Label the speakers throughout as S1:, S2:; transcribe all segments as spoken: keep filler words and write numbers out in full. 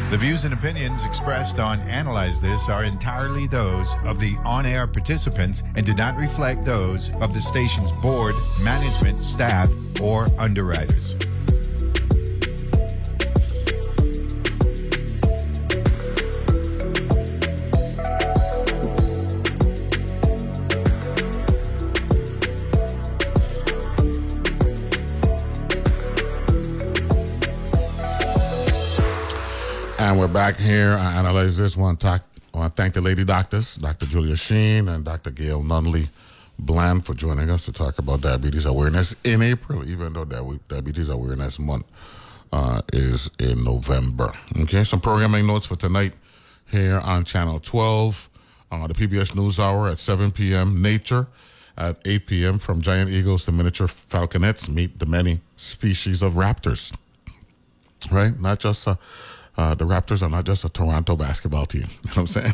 S1: The views and opinions expressed on Analyze This are entirely those of the on-air participants and do not reflect those of the station's board, management, staff, or underwriters.
S2: And we're back here. I Analyze This. I want to talk, I want to thank the lady doctors, Doctor Julia Sheen and Doctor Gail Nunley Bland, for joining us to talk about diabetes awareness in April, even though Diabetes Awareness Month uh, is in November. Okay, some programming notes for tonight here on Channel twelve. Uh, the P B S NewsHour at seven p.m. Nature at eight p.m. From giant eagles to miniature falconets, meet the many species of raptors. Right? Not just... Uh, Uh, the Raptors are not just a Toronto basketball team. You know what I'm saying?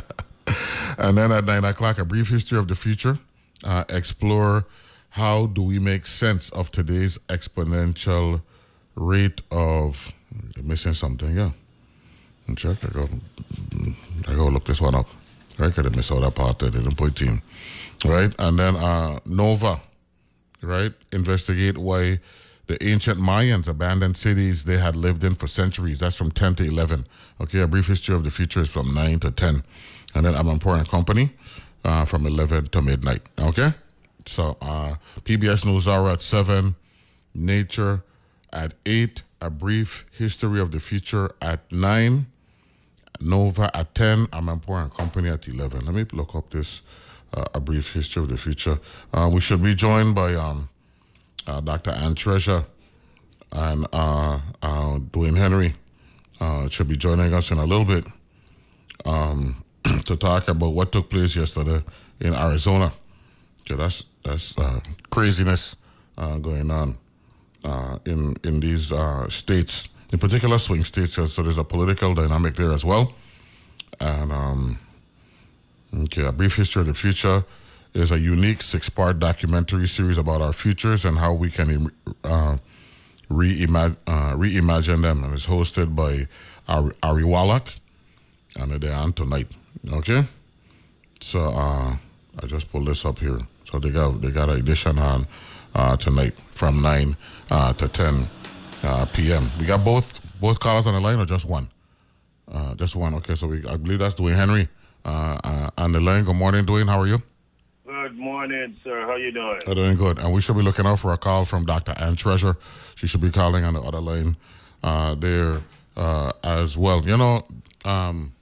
S2: And then at nine o'clock, a brief history of the future. Uh, explore how do we make sense of today's exponential rate of... I'm missing something, yeah. Check, I go, I go look this one up. Right? Because I missed out that part. They didn't put team. Right? And then uh, Nova, right? Investigate why... the ancient Mayans abandoned cities they had lived in for centuries. That's from ten to eleven. Okay, a brief history of the future is from nine to ten. And then I'm Important Company uh, from eleven to midnight. Okay? So uh, P B S NewsHour at seven, Nature at eight, a brief history of the future at nine, Nova at ten, I'm Important Company at eleven. Let me look up this, uh, a brief history of the future. Uh, we should be joined by... Um, Uh, Doctor Ann Treasure and uh, uh, Dwayne Henry uh, should be joining us in a little bit um, to talk about what took place yesterday in Arizona. So that's that's uh, craziness uh, going on uh, in in these uh, states, in particular swing states. So there's a political dynamic there as well. And um, okay, a brief history of the future is a unique six-part documentary series about our futures and how we can uh, reimagine, uh, reimagine them. And it's hosted by Ari, Ari Wallach, and they're on tonight. Okay? So uh, I just pulled this up here. So they got they got an edition on uh, tonight from nine uh, to ten uh, p.m. We got both both callers on the line or just one? Uh, just one. Okay, so we I believe that's Dwayne Henry uh, uh, on the line. Good morning, Dwayne. How are you?
S3: Good morning, sir. How you doing?
S2: I'm doing good. And we should be looking out for a call from Doctor Ann Treasure. She should be calling on the other line uh, there uh, as well. You know, um,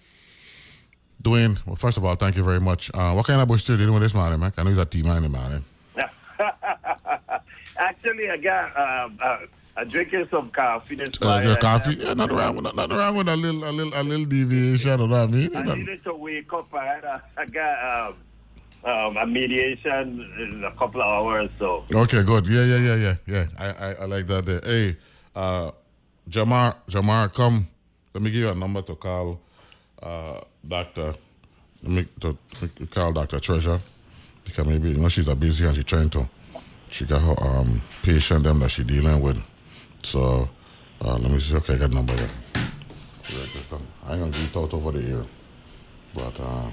S2: Dwayne, well, first of all, thank you very much. Uh, what kind of bush are you doing with this morning, man? I know he's a T-man, man.
S3: Actually, I got uh, uh, I'm drinking some coffee this
S2: uh,
S3: morning.
S2: Your coffee? Yeah, nothing wrong with, nothing wrong with a little, a little, a little deviation, you know what I mean?
S3: I needed to wake up. I, had a, I got... Um, Um, a mediation in a couple of hours, so.
S2: Okay, good. Yeah, yeah, yeah, yeah, yeah. I, I, I like that there. Hey, uh, Jamar, Jamar, come. Let me give you a number to call uh, Doctor Let me to, to call Doctor Treasure, because maybe, you know, she's a busy and she's trying to, she got her um, patient, them that she's dealing with. So, uh, let me see. Okay, I got a number here. I ain't going to give it out over the ear, but, uh,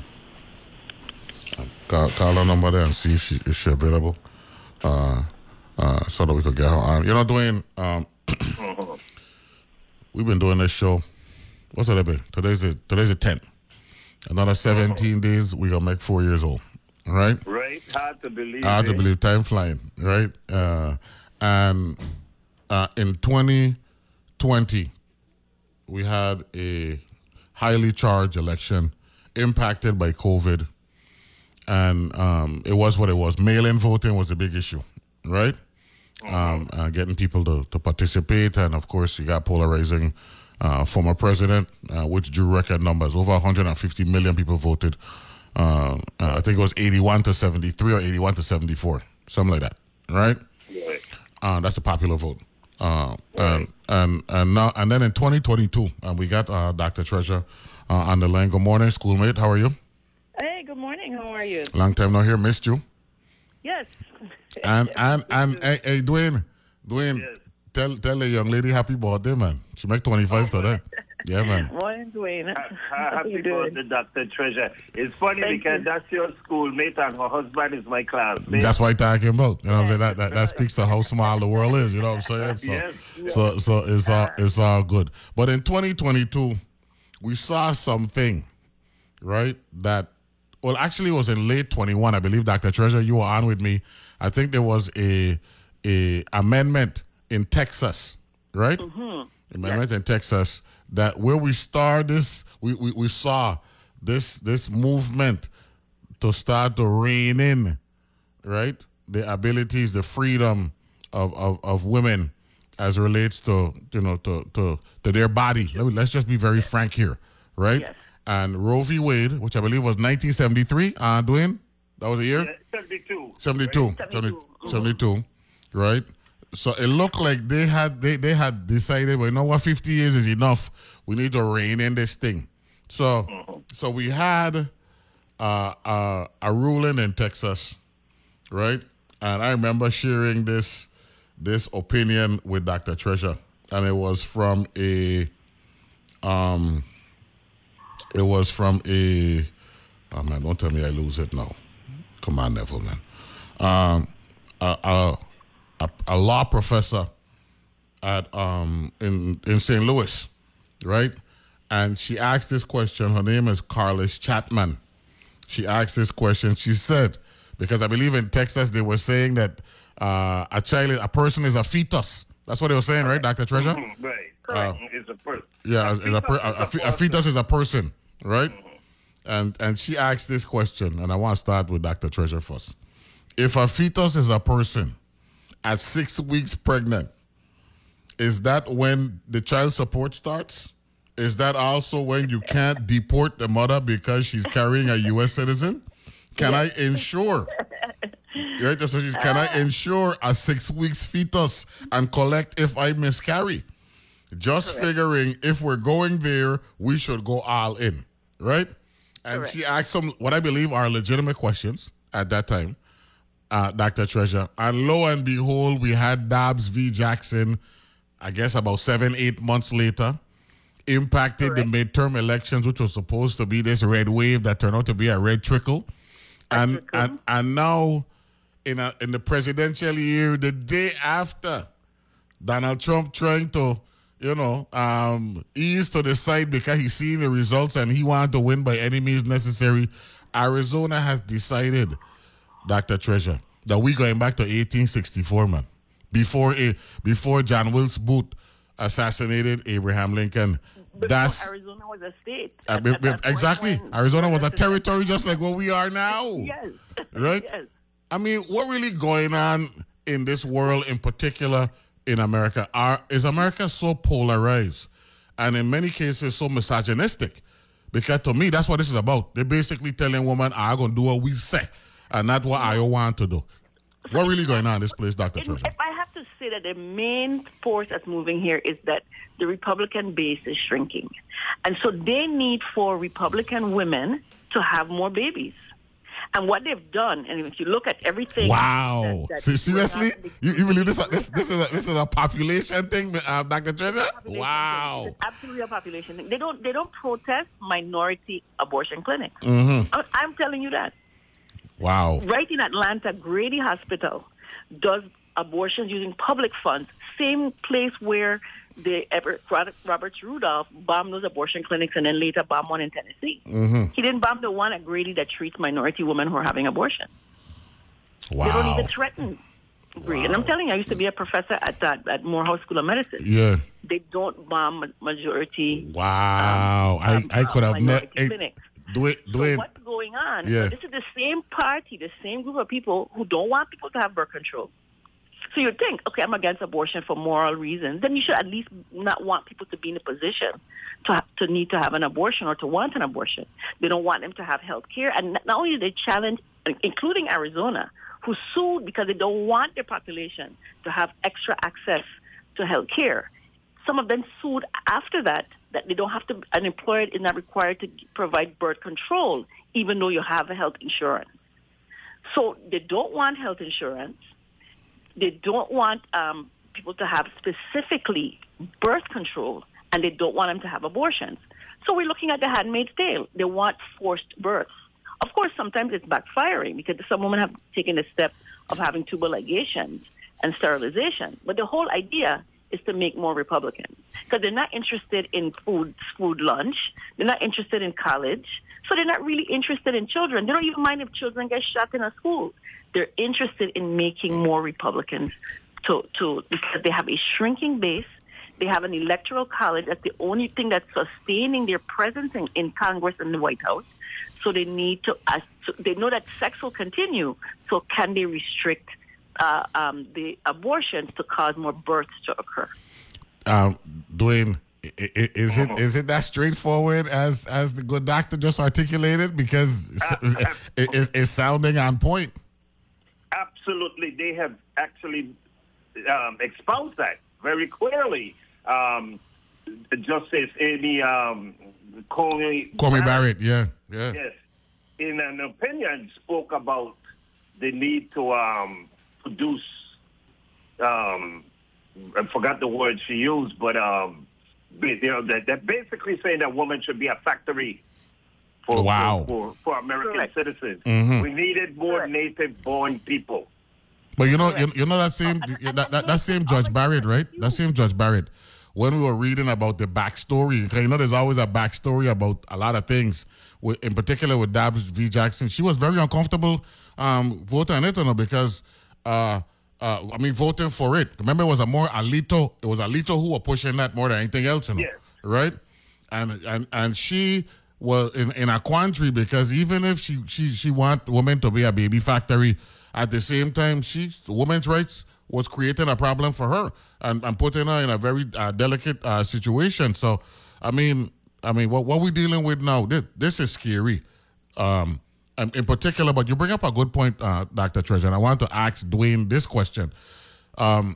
S2: Call, call her number there and see if she if she available, uh, uh, so that we could get her on. You know, Dwayne, um, we've been doing this show. What's that be? Today's the today's the tenth. Another seventeen days, we gonna make four years old. Right?
S3: Right. Hard to believe.
S2: Hard to
S3: it.
S2: believe. Time flying. Right? Uh, and uh, in twenty twenty, we had a highly charged election impacted by COVID. And um, it was what it was. Mail-in voting was a big issue, right? Mm-hmm. Um, uh, getting people to, to participate. And, of course, you got polarizing uh, former president, uh, which drew record numbers. Over one hundred fifty million people voted. Uh, uh, I think it was eighty-one to seventy-three or eighty-one to seventy-four, something like that, right?
S3: Right.
S2: Uh, that's a popular vote. Uh,
S3: right.
S2: and, and, and, now, and then in twenty twenty-two, uh, we got uh, Doctor Treasure uh, on the line. Good morning, schoolmate. How are you?
S4: Hey, good morning. How are you?
S2: Long time no here. Missed you.
S4: Yes.
S2: And and and hey, hey Dwayne, Dwayne,
S3: yes.
S2: tell tell the young lady happy birthday, man. She make twenty five
S3: oh,
S2: today. Yeah, man.
S4: Morning, Dwayne.
S3: Ha-
S4: How
S3: Happy
S4: you doing?
S3: birthday, Doctor Treasure. It's funny
S4: Thank
S3: because
S4: you.
S3: that's your schoolmate and her husband is my classmate.
S2: That's what I'm talking about. You know what I'm saying? That, that that speaks to how small the world is. You know what I'm saying? So,
S3: Yes.
S2: so, so it's all it's all good. But in twenty twenty-two, we saw something, right? That well, actually, it was in late twenty-one, I believe. Doctor Treasure, you were on with me. I think there was a a amendment in Texas, right?
S4: Mm-hmm.
S2: Amendment in Texas that where we start this, we, we, we saw this this movement to start to rein in, right? The abilities, the freedom of, of, of women as it relates to, you know, to, to, to their body. Let me, let's just be very frank here, right?
S4: Yes.
S2: And Roe v. Wade, which I believe was nineteen seventy-three, uh, Dwayne? That was the year?
S3: Yeah, seventy-two.
S2: seventy-two.
S4: seventy-two.
S2: seventy-two, right? So it looked like they had they, they had decided, well, you know what, fifty years is enough. We need to rein in this thing. So so we had uh, uh, a ruling in Texas, right? And I remember sharing this this opinion with Doctor Treasure, and it was from a um, it was from a oh man, don't tell me I lose it now. Come on, Neville, man. Um, a, a, a, a law professor at um in in Saint Louis, right? And she asked this question. Her name is Carlos Chapman. She asked this question. She said, because I believe in Texas they were saying that uh, a child, a person is a fetus. That's what they were saying, right, Doctor Treasure?
S3: Mhm, right.
S2: Uh,
S3: It's a person.
S2: Yeah, as, as a, per, a, a, fe- a fetus is a person, right? And and she asked this question, and I want to start with Doctor Treasure first. If a fetus is a person at six weeks pregnant, is that when the child support starts? Is that also when you can't deport the mother because she's carrying a U S citizen? Can I ensure? Right? So she's, can I insure a six weeks fetus and collect if I miscarry? Just figuring if we're going there, we should go all in, right? And
S4: Correct.
S2: she asked some what I believe are legitimate questions at that time, uh, Doctor Treasure. And lo and behold, we had Dobbs v. Jackson, I guess about seven, eight months later, impacted
S4: Correct.
S2: the midterm elections, which was supposed to be this red wave that turned out to be a red trickle. And
S4: trickle.
S2: and and now in a in the presidential year, the day after, Donald Trump trying to, you know, um, ease to the side because he's seen the results and he wanted to win by any means necessary. Arizona has decided, Doctor Treasure, that we're going back to eighteen sixty-four, man. Before a, before John Wilkes Booth assassinated Abraham Lincoln.
S4: Before
S2: That's
S4: Arizona was a state.
S2: uh,
S4: At-
S2: be-
S4: at
S2: be-
S4: that point
S2: exactly.
S4: when-
S2: Arizona was a
S4: when-
S2: territory just like what we are now.
S4: Yes.
S2: Right?
S4: Yes.
S2: I mean, what really going on in this world, in particular in America? Are is America so polarized, and in many cases so misogynistic? Because to me, that's what this is about. They're basically telling women, "I'm gonna do what we say, and not what I want to do." What really going on in this place, Doctor
S4: If
S2: Treasure?
S4: if I have to say that the main force that's moving here is that the Republican base is shrinking. And so they need for Republican women to have more babies. And what they've done, and if you look at everything...
S2: Wow!
S4: that- that
S2: Se-
S4: is going
S2: seriously,
S4: on in the-
S2: you, you believe this? This this is a, this is a population thing, uh, Doctor Treasure?
S4: population
S2: Wow!
S4: thing. It's absolutely a population thing. They don't, they don't protest minority abortion clinics.
S2: Mm-hmm.
S4: I'm, I'm telling you that.
S2: Wow!
S4: Right in Atlanta, Grady Hospital does abortions using public funds. Same place where the Robert, Robert Rudolph bombed those abortion clinics and then later bombed one in Tennessee.
S2: Mm-hmm.
S4: He didn't bomb the one at Grady that treats minority women who are having abortion.
S2: Wow!
S4: They don't even threaten Grady. And I'm telling you, I used to be a professor at that at Morehouse School of Medicine.
S2: Yeah.
S4: They don't bomb ma- majority.
S2: Wow!
S4: um,
S2: I, I could have never.
S4: minority clinics.
S2: Do it, do
S4: So
S2: it.
S4: what's going on?
S2: Yeah.
S4: This is the same party, the same group of people who don't want people to have birth control. So you think, okay, I'm against abortion for moral reasons. Then you should at least not want people to be in a position to ha- to need to have an abortion or to want an abortion. They don't want them to have health care. And not only do they challenge, including Arizona, who sued because they don't want their population to have extra access to health care. Some of them sued after that, that they don't have to, an employer is not required to provide birth control, even though you have a health insurance. So they don't want health insurance. They don't want um, people to have specifically birth control. and they don't want them to have abortions. So we're looking at the Handmaid's Tale. They want forced births. Of course, sometimes it's backfiring because some women have taken the step of having tubal ligations and sterilization. But the whole idea is to make more Republicans because they're not interested in food, food lunch. They're not interested in college. So they're not really interested in children. They don't even mind if children get shot in a school. They're interested in making more Republicans to, to because they have a shrinking base. They have an electoral college. That's the only thing that's sustaining their presence in, in Congress and the White House. So they need to, uh, so they know that sex will continue. So can they restrict uh, um, the abortions to cause more births to occur?
S2: Um, Dwayne, is it is it that straightforward as as the good doctor just articulated? Because it's, it's, it's sounding on point.
S3: Absolutely, they have actually um, espoused that very clearly. Um, Justice Amy um, Coney
S2: Coney Barrett, yeah, yeah,
S3: yes, in an opinion, spoke about the need to um, produce. Um, I forgot the word she used, but um, you know, that they're basically saying that women should be a factory for
S2: wow.
S3: for, for, for American
S4: Correct.
S3: citizens.
S2: Mm-hmm.
S3: We needed more
S4: Correct.
S3: native-born people.
S2: But you know, you, you know that same that, that, that same Judge Barrett, right? That same Judge Barrett. When we were reading about the backstory, 'cause you know, there's always a backstory about a lot of things. With, in particular, with Dabbs v. Jackson, she was very uncomfortable um, voting on it, you know, because uh, uh, I mean, voting for it. Remember, it was a more Alito. It was Alito who was pushing that more than anything else, you know,
S3: Yes.
S2: right? And and and she was in, in a quandary because even if she she she want women to be a baby factory, at the same time, she women's rights was creating a problem for her and, and putting her in a very uh, delicate uh, situation. So, I mean, I mean, what what we dealing with now? This, this is scary, um, and in particular. But you bring up a good point, uh, Doctor Treasure. And I want to ask Dwayne this question. Um,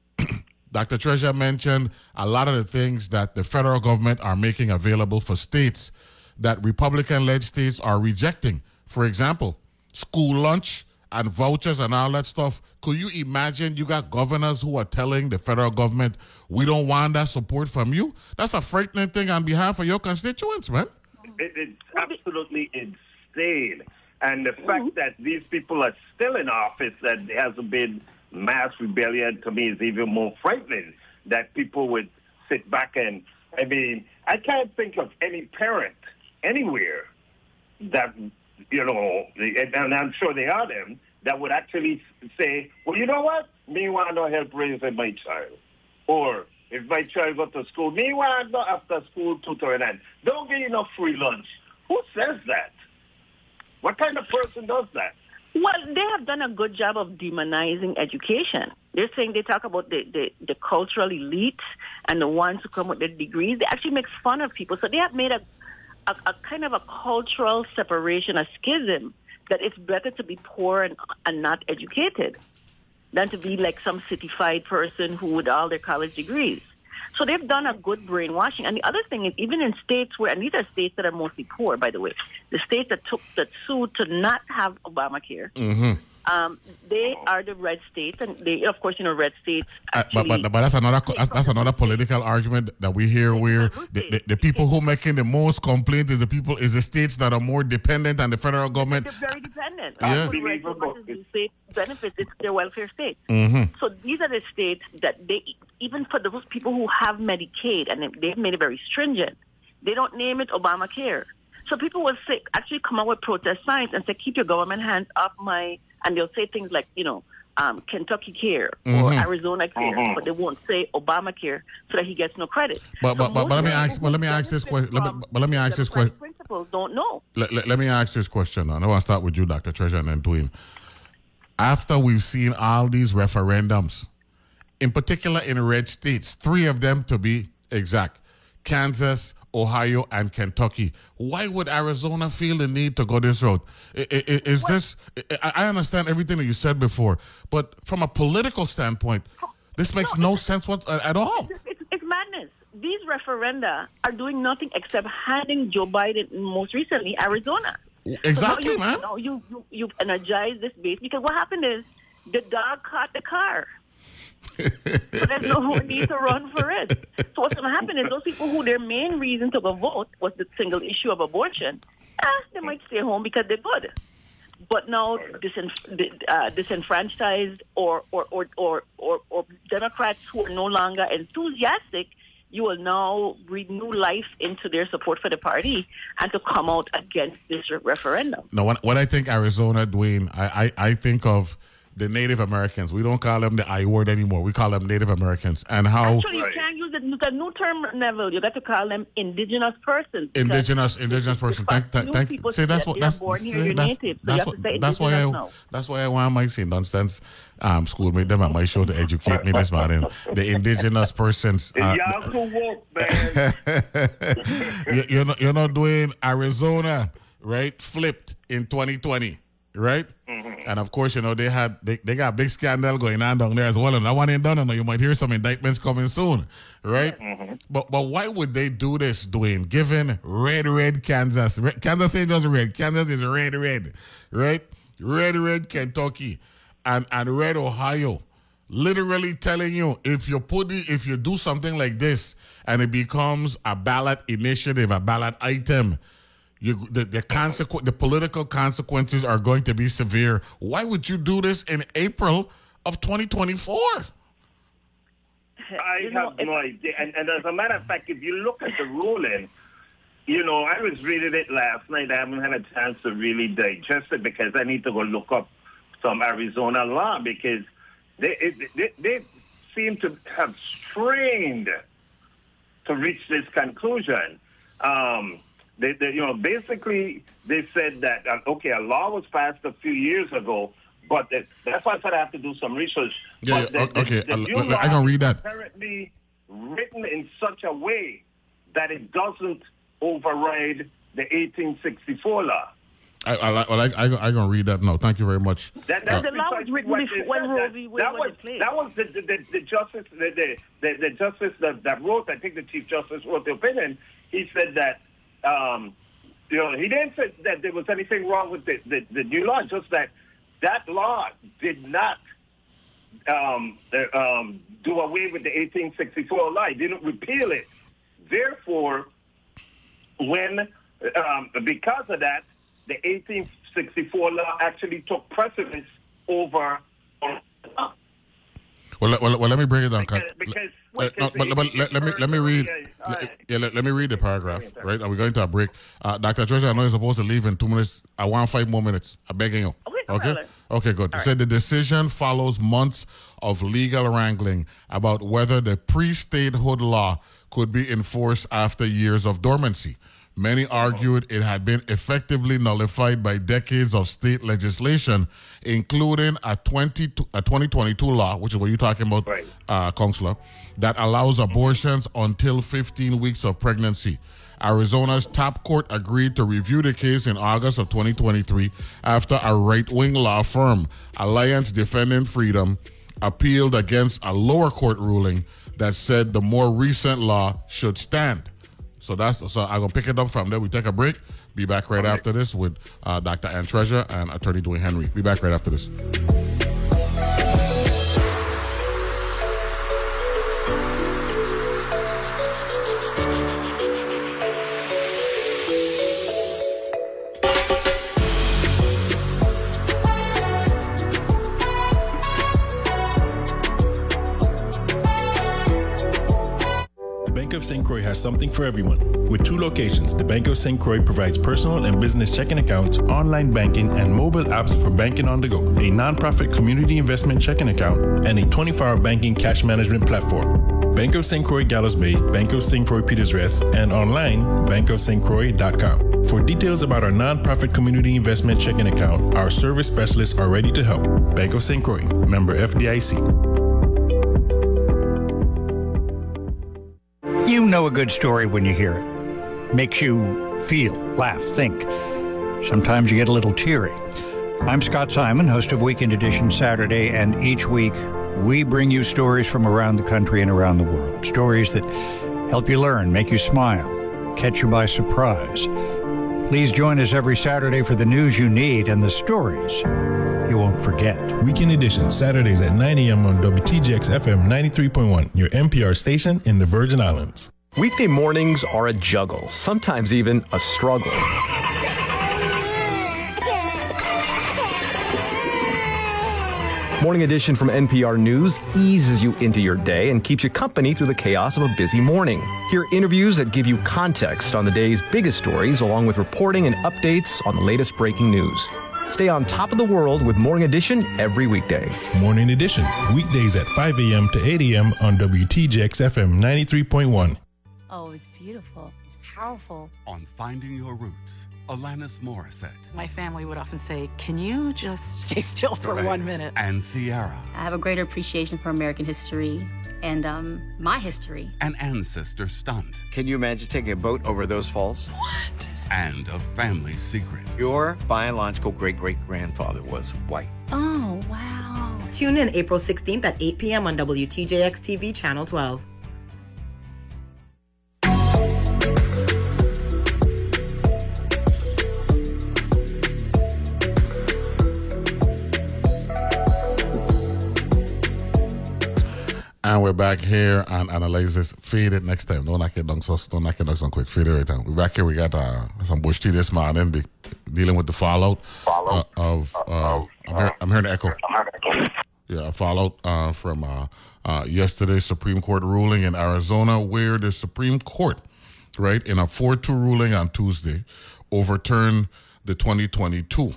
S2: Doctor Treasure mentioned a lot of the things that the federal government are making available for states that Republican-led states are rejecting. For example, school lunch and vouchers and all that stuff. Could you imagine you got governors who are telling the federal government, we don't want that support from you? That's a frightening thing on behalf of your constituents, man.
S3: It, it's absolutely insane. And the fact that these people are still in office, that there hasn't been mass rebellion, to me is even more frightening, that people would sit back and, I mean, I can't think of any parent anywhere that, you know, and I'm sure they are them, that would actually say, well, you know what? Me want no help raising my child. Or if my child go to school, me want no after school tutoring. And don't get enough free lunch. Who says that? What kind of person does that?
S4: Well, they have done a good job of demonizing education. They're saying they talk about the, the, the cultural elite and the ones who come with their degrees. They actually make fun of people. So they have made a A, a kind of a cultural separation, a schism, that it's better to be poor and, and not educated than to be like some citified person who with all their college degrees. So they've done a good brainwashing. And the other thing is, even in states where, and these are states that are mostly poor, by the way, the states that took that sued to not have Obamacare,
S2: Mm-hmm.
S4: um, they are the red states, and they, of course, you know, red states.
S2: Uh,
S4: Actually,
S2: but, but but that's another that's, that's another political argument that we hear where the, the, the people who making the most complaint is the people is the states that are more dependent on the federal government.
S4: They're very dependent.
S2: Yeah.
S4: All the red states do state benefits, it's their welfare states.
S2: Mm-hmm.
S4: So these are the states that they, even for those people who have Medicaid, and they've made it very stringent, they don't name it Obamacare. So people will say, actually come out with protest signs and say, keep your government hands off my, and they'll say things like, you know, um, Kentucky Care
S2: Mm-hmm.
S4: or Arizona Care,
S3: Mhm.
S4: but they won't say Obamacare so that he gets no credit.
S2: But
S4: So
S2: but, but, but let me
S4: most
S2: ask but let me ask this
S4: benefit
S2: question. Let me,
S4: from
S2: but let me ask this
S4: democratic
S2: question.
S4: Principles don't know.
S2: Let, let, let me ask this question. Now. I want to start with you, Doctor Treasure, and then Dwayne. After we've seen all these referendums, in particular in red states, three of them to be exact, Kansas, Ohio, and Kentucky. Why would Arizona feel the need to go this route? I- I- Is this, I I understand everything that you said before, but from a political standpoint, this makes no sense what, at all.
S4: It's, it's madness. These referenda are doing nothing except handing Joe Biden, most recently, Arizona.
S2: Exactly,
S4: so now you,
S2: man.
S4: now you, you, you energize this base because what happened is the dog caught the car. So there's no need to run for it. So what's going to happen is those people who their main reason to go vote was the single issue of abortion, eh, they might stay home because they're good. But now disenf- uh, disenfranchised or or, or, or, or or Democrats who are no longer enthusiastic, you will now breathe new life into their support for the party and to come out against this re- referendum.
S2: No, when, when I think Arizona, Dwayne, I, I, I think of the Native Americans. We don't call them the I word anymore. We call them Native Americans. And how...
S4: Actually, you can't use the, the new term, Neville. You got to call them indigenous persons.
S2: Indigenous, indigenous person. Thank, thank, thank. See, that's what that's see, that's, that's, that's, what, that's why I
S4: now.
S2: that's why I want my Saint Dunstan's um schoolmate them at my show to educate me this morning. The indigenous persons. Uh,
S3: Y'all could walk, man.
S2: you, you know, you know, Dwayne, Arizona, right? Flipped in twenty twenty. Right? Mm-hmm. And of course, you know, they had they, they got a big scandal going on down there as well. And that one ain't done, and you might hear some indictments coming soon. Right? Mm-hmm. But but why would they do this, Dwayne? Given red, red Kansas. Red, Kansas ain't just red. Kansas is red, red. Right? Red, red Kentucky. And and red Ohio. Literally telling you, if you put it, if you do something like this and it becomes a ballot initiative, a ballot item, You, the the consequ- the political consequences are going to be severe. Why would you do this in April of twenty twenty-four?
S3: I have no idea. And, and as a matter of fact, if you look at the ruling, you know, I was reading it last night. I haven't had a chance to really digest it because I need to go look up some Arizona law because they it, they, they seem to have strained to reach this conclusion. Um They, they, you know, basically, they said that, uh, okay, a law was passed a few years ago, but the, that's why I said I have to do some research.
S2: Yeah,
S3: but the,
S2: yeah okay,
S3: the, the
S2: I, I, I can read that.
S3: Apparently written in such a way that it doesn't override the eighteen sixty-four law.
S2: I, I, well, I, I, I gonna read that now. Thank you very much.
S3: That, that's
S4: uh, the law was written before when Roe v. Wade was in
S3: That was the, the, the, the justice, the, the, the, the justice that, that wrote. I think the chief justice wrote the opinion. He said that. Um, you know, he didn't say that there was anything wrong with the, the, the new law, just that that law did not um, uh, um, do away with the eighteen sixty-four law. It didn't repeal it. Therefore, when um, because of that, the eighteen sixty-four law actually took precedence over. Uh,
S2: Well, well, well, let me break it down.
S3: Because, because,
S2: uh, no, but, but let, let me let me read. Let, yeah, let, let me read the paragraph. Right, are we going to a break? Uh, Doctor Treasure, I know you're supposed to leave in two minutes. I want five more minutes. I'm begging you.
S4: Okay.
S2: Okay. Okay. Good.
S4: All
S2: you said the decision follows months of legal wrangling about whether the pre-statehood law could be enforced after years of dormancy. Many argued it had been effectively nullified by decades of state legislation, including a, twenty, a twenty twenty-two law, which is what you're talking about,
S3: right.
S2: uh, Counselor, that allows abortions until fifteen weeks of pregnancy. Arizona's top court agreed to review the case in August of twenty twenty-three after a right-wing law firm, Alliance Defending Freedom, appealed against a lower court ruling that said the more recent law should stand. So that's so I'm gonna pick it up from there. We take a break. Be back right okay. after this with uh, Doctor Ann Treasure and Attorney Dwayne Henry. Be back right after this.
S5: Bank of Saint Croix has something for everyone. With two locations, the Bank of Saint Croix provides personal and business checking accounts, online banking, and mobile apps for banking on the go, a nonprofit community investment checking account, and a twenty-four hour banking cash management platform. Bank of Saint Croix Gallows Bay, Bank of Saint Croix Peters Rest, and online, bank of st croix dot com. For details about our nonprofit community investment checking account, our service specialists are ready to help. Bank of Saint Croix, member F D I C.
S6: You know a good story when you hear it. Makes you feel, laugh, think. Sometimes you get a little teary. I'm Scott Simon, host of Weekend Edition Saturday, and each week we bring you stories from around the country and around the world. Stories that help you learn, make you smile, catch you by surprise. Please join us every Saturday for the news you need and the stories you won't forget.
S5: Weekend Edition, Saturdays at nine a.m. on W T J X F M ninety-three point one, your N P R station in the Virgin Islands.
S7: Weekday mornings are a juggle, sometimes even a struggle. Morning Edition from N P R News eases you into your day and keeps you company through the chaos of a busy morning. Hear interviews that give you context on the day's biggest stories, along with reporting and updates on the latest breaking news. Stay on top of the world with Morning Edition every weekday.
S5: Morning Edition, weekdays at five a.m. to eight a.m. on W T J X F M ninety-three point one.
S8: Oh, it's beautiful. It's powerful.
S9: On Finding Your Roots, Alanis Morissette.
S8: My family would often say, can you just stay still for
S9: Right.
S8: one minute?
S9: And Sierra.
S10: I have a greater appreciation for American history and um, my history.
S9: An ancestor stunt.
S11: Can you imagine taking a boat over those falls?
S8: What?
S9: And a family secret.
S11: Your biological great-great-grandfather was white.
S10: Oh, wow.
S12: Tune in April sixteenth at eight p.m. on W T J X T V Channel twelve.
S2: And we're back here and analyze this. Fade it next time. Don't knock it down so don't knock it down so quick. Fade it right time. We're back here. We got uh, some Bush tea this morning be, dealing with the fallout uh, of uh, I'm, hear, I'm hearing the echo. Yeah, a fallout uh, from uh, uh, yesterday's Supreme Court ruling in Arizona, where the Supreme Court, right, in a four two ruling on Tuesday, overturned the twenty twenty-two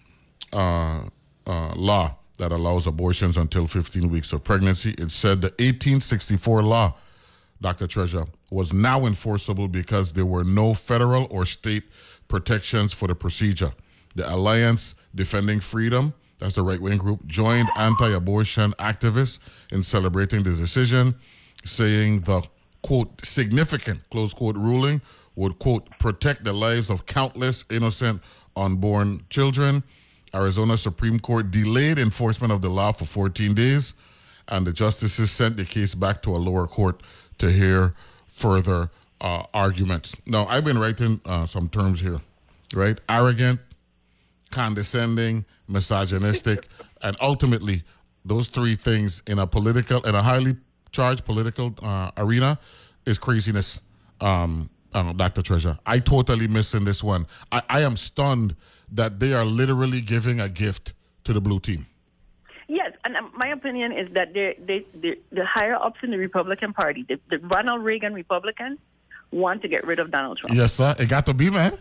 S2: uh, uh, law that allows abortions until fifteen weeks of pregnancy. It said the eighteen sixty-four law, Doctor Treasure, was now enforceable because there were no federal or state protections for the procedure. The Alliance Defending Freedom, that's the right-wing group, joined anti-abortion activists in celebrating the decision, saying the, quote, significant, close quote, ruling would, quote, protect the lives of countless innocent unborn children. Arizona Supreme Court delayed enforcement of the law for fourteen days, and the justices sent the case back to a lower court to hear further uh, arguments. Now, I've been writing uh, some terms here, right? Arrogant, condescending, misogynistic, and ultimately, those three things in a political, in a highly charged political uh, arena is craziness. Um, I don't know, Doctor Treasure. I totally missing this one. I, I am stunned that they are literally giving a gift to the blue team.
S4: Yes, and um, my opinion is that they, they, they, the higher ups in the Republican Party, the, the Ronald Reagan Republicans, want to get rid of Donald Trump.
S2: Yes, sir. It got to be, man.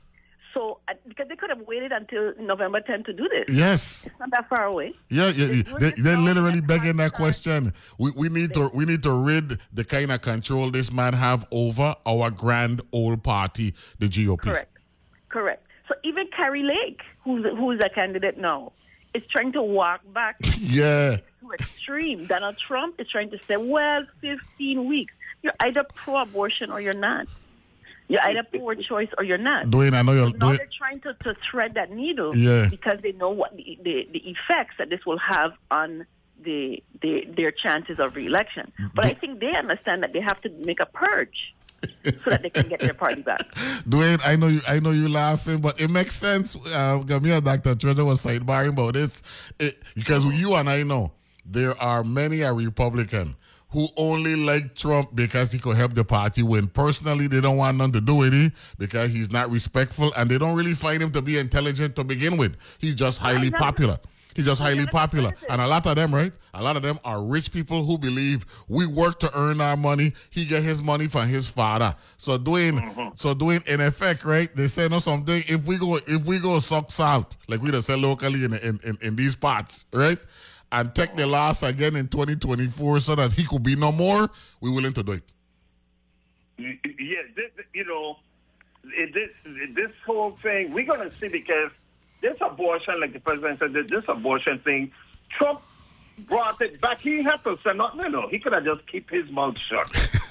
S4: So, uh, because they could have waited until November tenth to do this.
S2: Yes.
S4: It's not that far away.
S2: Yeah, yeah, they, they're literally begging that question. We we need to we need to rid the kind of control this man have over our grand old party, the G O P.
S4: Correct. Correct. So even Carrie Lake, who's who's a candidate now, is trying to walk back
S2: yeah.
S4: to extreme. Donald Trump is trying to say, well, fifteen weeks. You're either pro-abortion or you're not. You're either pro-choice or you're not.
S2: Dwayne, I know you're...
S4: So now
S2: Dwayne,
S4: they're trying to, to thread that needle
S2: yeah.
S4: because they know what the, the, the effects that this will have on the, the their chances of re-election. But I think they understand that they have to make a purge so that they can get their party back.
S2: Dwayne, I know you. I know you laughing, but it makes sense. Uh, me and Doctor Treasure was sidebarring about this it, because you and I know there are many a Republican who only like Trump because he could help the party win. Personally, they don't want nothing to do with him because he's not respectful, and they don't really find him to be intelligent to begin with. He's just highly popular. He's just highly popular. And a lot of them, right? A lot of them are rich people who believe we work to earn our money. He get his money from his father. So Dwayne, mm-hmm. so Dwayne, in effect, right? They say no something. If we go, if we go suck salt, like we just say locally in, in, in, in these parts, right? And take the loss again in twenty twenty-four so that he could be no more, we're willing to do it.
S3: Yeah, this, you know, this, this whole thing, we're going to see because this abortion, like the president said, this abortion thing, Trump brought it back. He had to say, no, no, no. He could have just keep his mouth shut.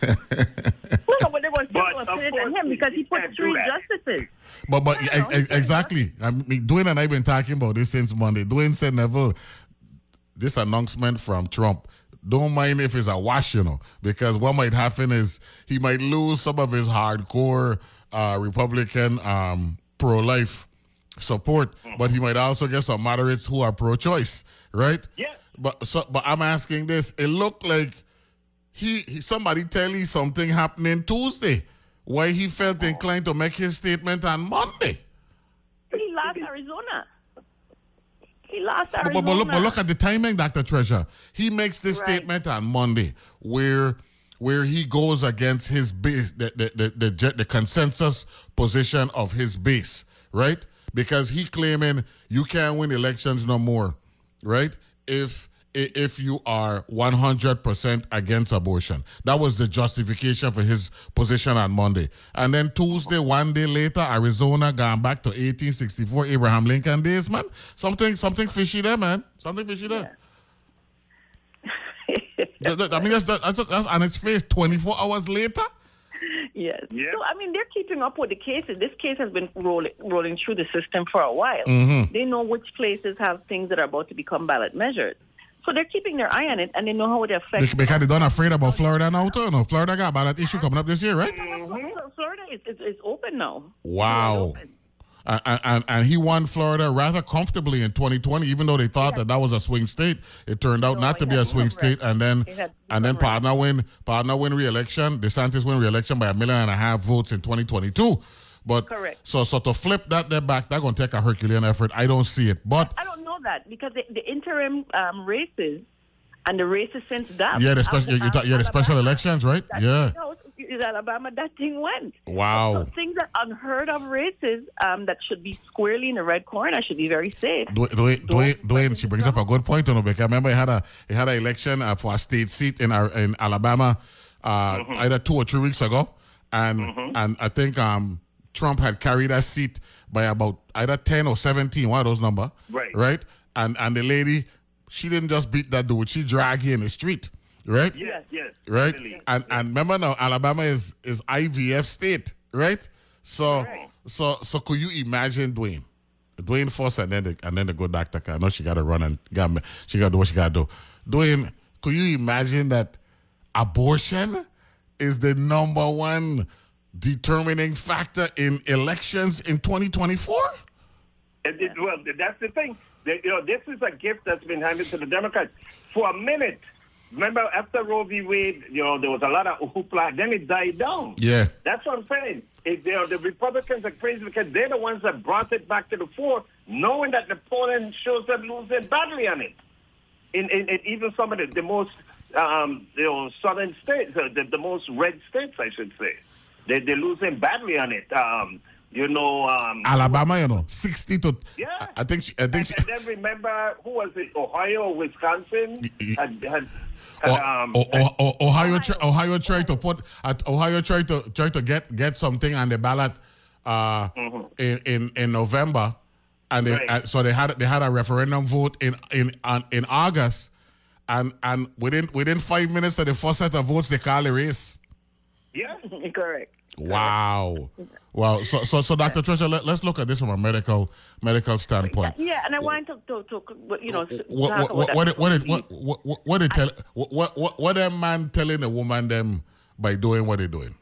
S4: Well, but they were still put it on him because he put three justices.
S2: But, but yeah, know, exactly. I mean, Dwayne and I have been talking about this since Monday. Dwayne said, Neville, this announcement from Trump, don't mind if it's a wash, you know, because what might happen is he might lose some of his hardcore uh, Republican um, pro-life support, but he might also get some moderates who are pro-choice, right?
S3: Yeah.
S2: But so, but I'm asking this. It looked like he, he somebody tell you something happening Tuesday, why he felt inclined to make his statement on Monday.
S4: He lost Arizona. He lost Arizona.
S2: But, but, look, but look at the timing, Doctor Treasure. He makes this
S4: Right.
S2: statement on Monday where where he goes against his base, the the, the, the, the consensus position of his base, right? Because he claiming you can't win elections no more, right? If if you are one hundred percent against abortion. That was the justification for his position on Monday. And then Tuesday, one day later, Arizona gone back to eighteen sixty-four Abraham Lincoln days, man. Something something fishy there, man. Something fishy there. That- that- I mean, that's, that's, that's on its face twenty-four hours later.
S4: Yes. So, I mean, they're keeping up with the cases. This case has been rolling, rolling through the system for a while.
S2: Mhm.
S4: They know which places have things that are about to become ballot measures. So they're keeping their eye on it, and they know how it affects.
S2: Be- Because they don't afraid about Florida now, too. No, Florida got a ballot issue coming up this year, right?
S4: Mhm. Florida is, is, is open now.
S2: Wow. And, and, and he won Florida rather comfortably in twenty twenty, even though they thought that that was a swing state. It turned out not to be a swing state, and then and then partner win, partner win re-election. DeSantis win re-election by a million and a half votes in twenty twenty-two. But
S4: Correct.
S2: so so to flip that there back, that's gonna take a Herculean effort. I don't see it, but
S4: I don't know that because the, the interim um, races and the races since that.
S2: yeah, the special you, you talk- yeah the special elections, right? Yeah.
S4: Is Alabama that thing went.
S2: Wow.
S4: So things that unheard of races um, that should be squarely in the red corner should be very safe.
S2: Dwayne, Dwayne, Dwayne, Dwayne, she brings up a good point, you know, because I remember he had a he had an election uh, for a state seat in our, in Alabama uh,
S3: Mm-hmm.
S2: either two or three weeks ago, and and I think um, Trump had carried that seat by about either ten or seventeen, one of those numbers,
S3: Right.
S2: right? And and the lady, she didn't just beat that dude; she dragged him in the street, right?
S3: Yes, yes.
S2: Right,
S3: definitely.
S2: and and remember now, Alabama is is I V F state, right? So so so could you imagine Dwayne, Dwayne first, and then the, and then the good doctor? I know she got to run and got she got to do what she got to do. Dwayne, could you imagine that abortion is the number one determining factor in elections in twenty twenty-four?
S3: It, it, well, that's the thing. They, you know, this is a gift that's been handed to the Democrats. For a minute, remember after Roe v. Wade, you know, there was a lot of hoopla. Then it died down.
S2: Yeah.
S3: That's what I'm saying. It, you know, the Republicans are crazy because they're the ones that brought it back to the fore, knowing that the polling shows them losing badly on it. In, in, in even some of the, the most, um, you know, southern states, uh, the, the most red states, I should say, they, they're losing badly on it. Um, you know, um,
S2: Alabama, you know, sixty to.
S3: Yeah.
S2: I think she, I think
S3: and,
S2: she,
S3: and then remember, who was it? Ohio or Wisconsin had, had,
S2: O-
S3: had, um,
S2: O- O- O- Ohio, tri- Ohio tried to put at Ohio tried to try to get get something on the ballot uh, in, in in November, and they,
S3: Right.
S2: uh, so they had they had a referendum vote in in on, in August, and and within within five minutes of the first set of votes, they call a race.
S3: yeah.
S4: Correct.
S2: Wow, wow. So so so Doctor Treasure, let, let's look at this from a medical medical standpoint.
S4: Yeah, and I want to, to, to you know,
S2: What
S4: talk
S2: what
S4: about
S2: what
S4: that.
S2: what what what what what, what they tell what what what, what a man telling a woman them by doing what they're doing?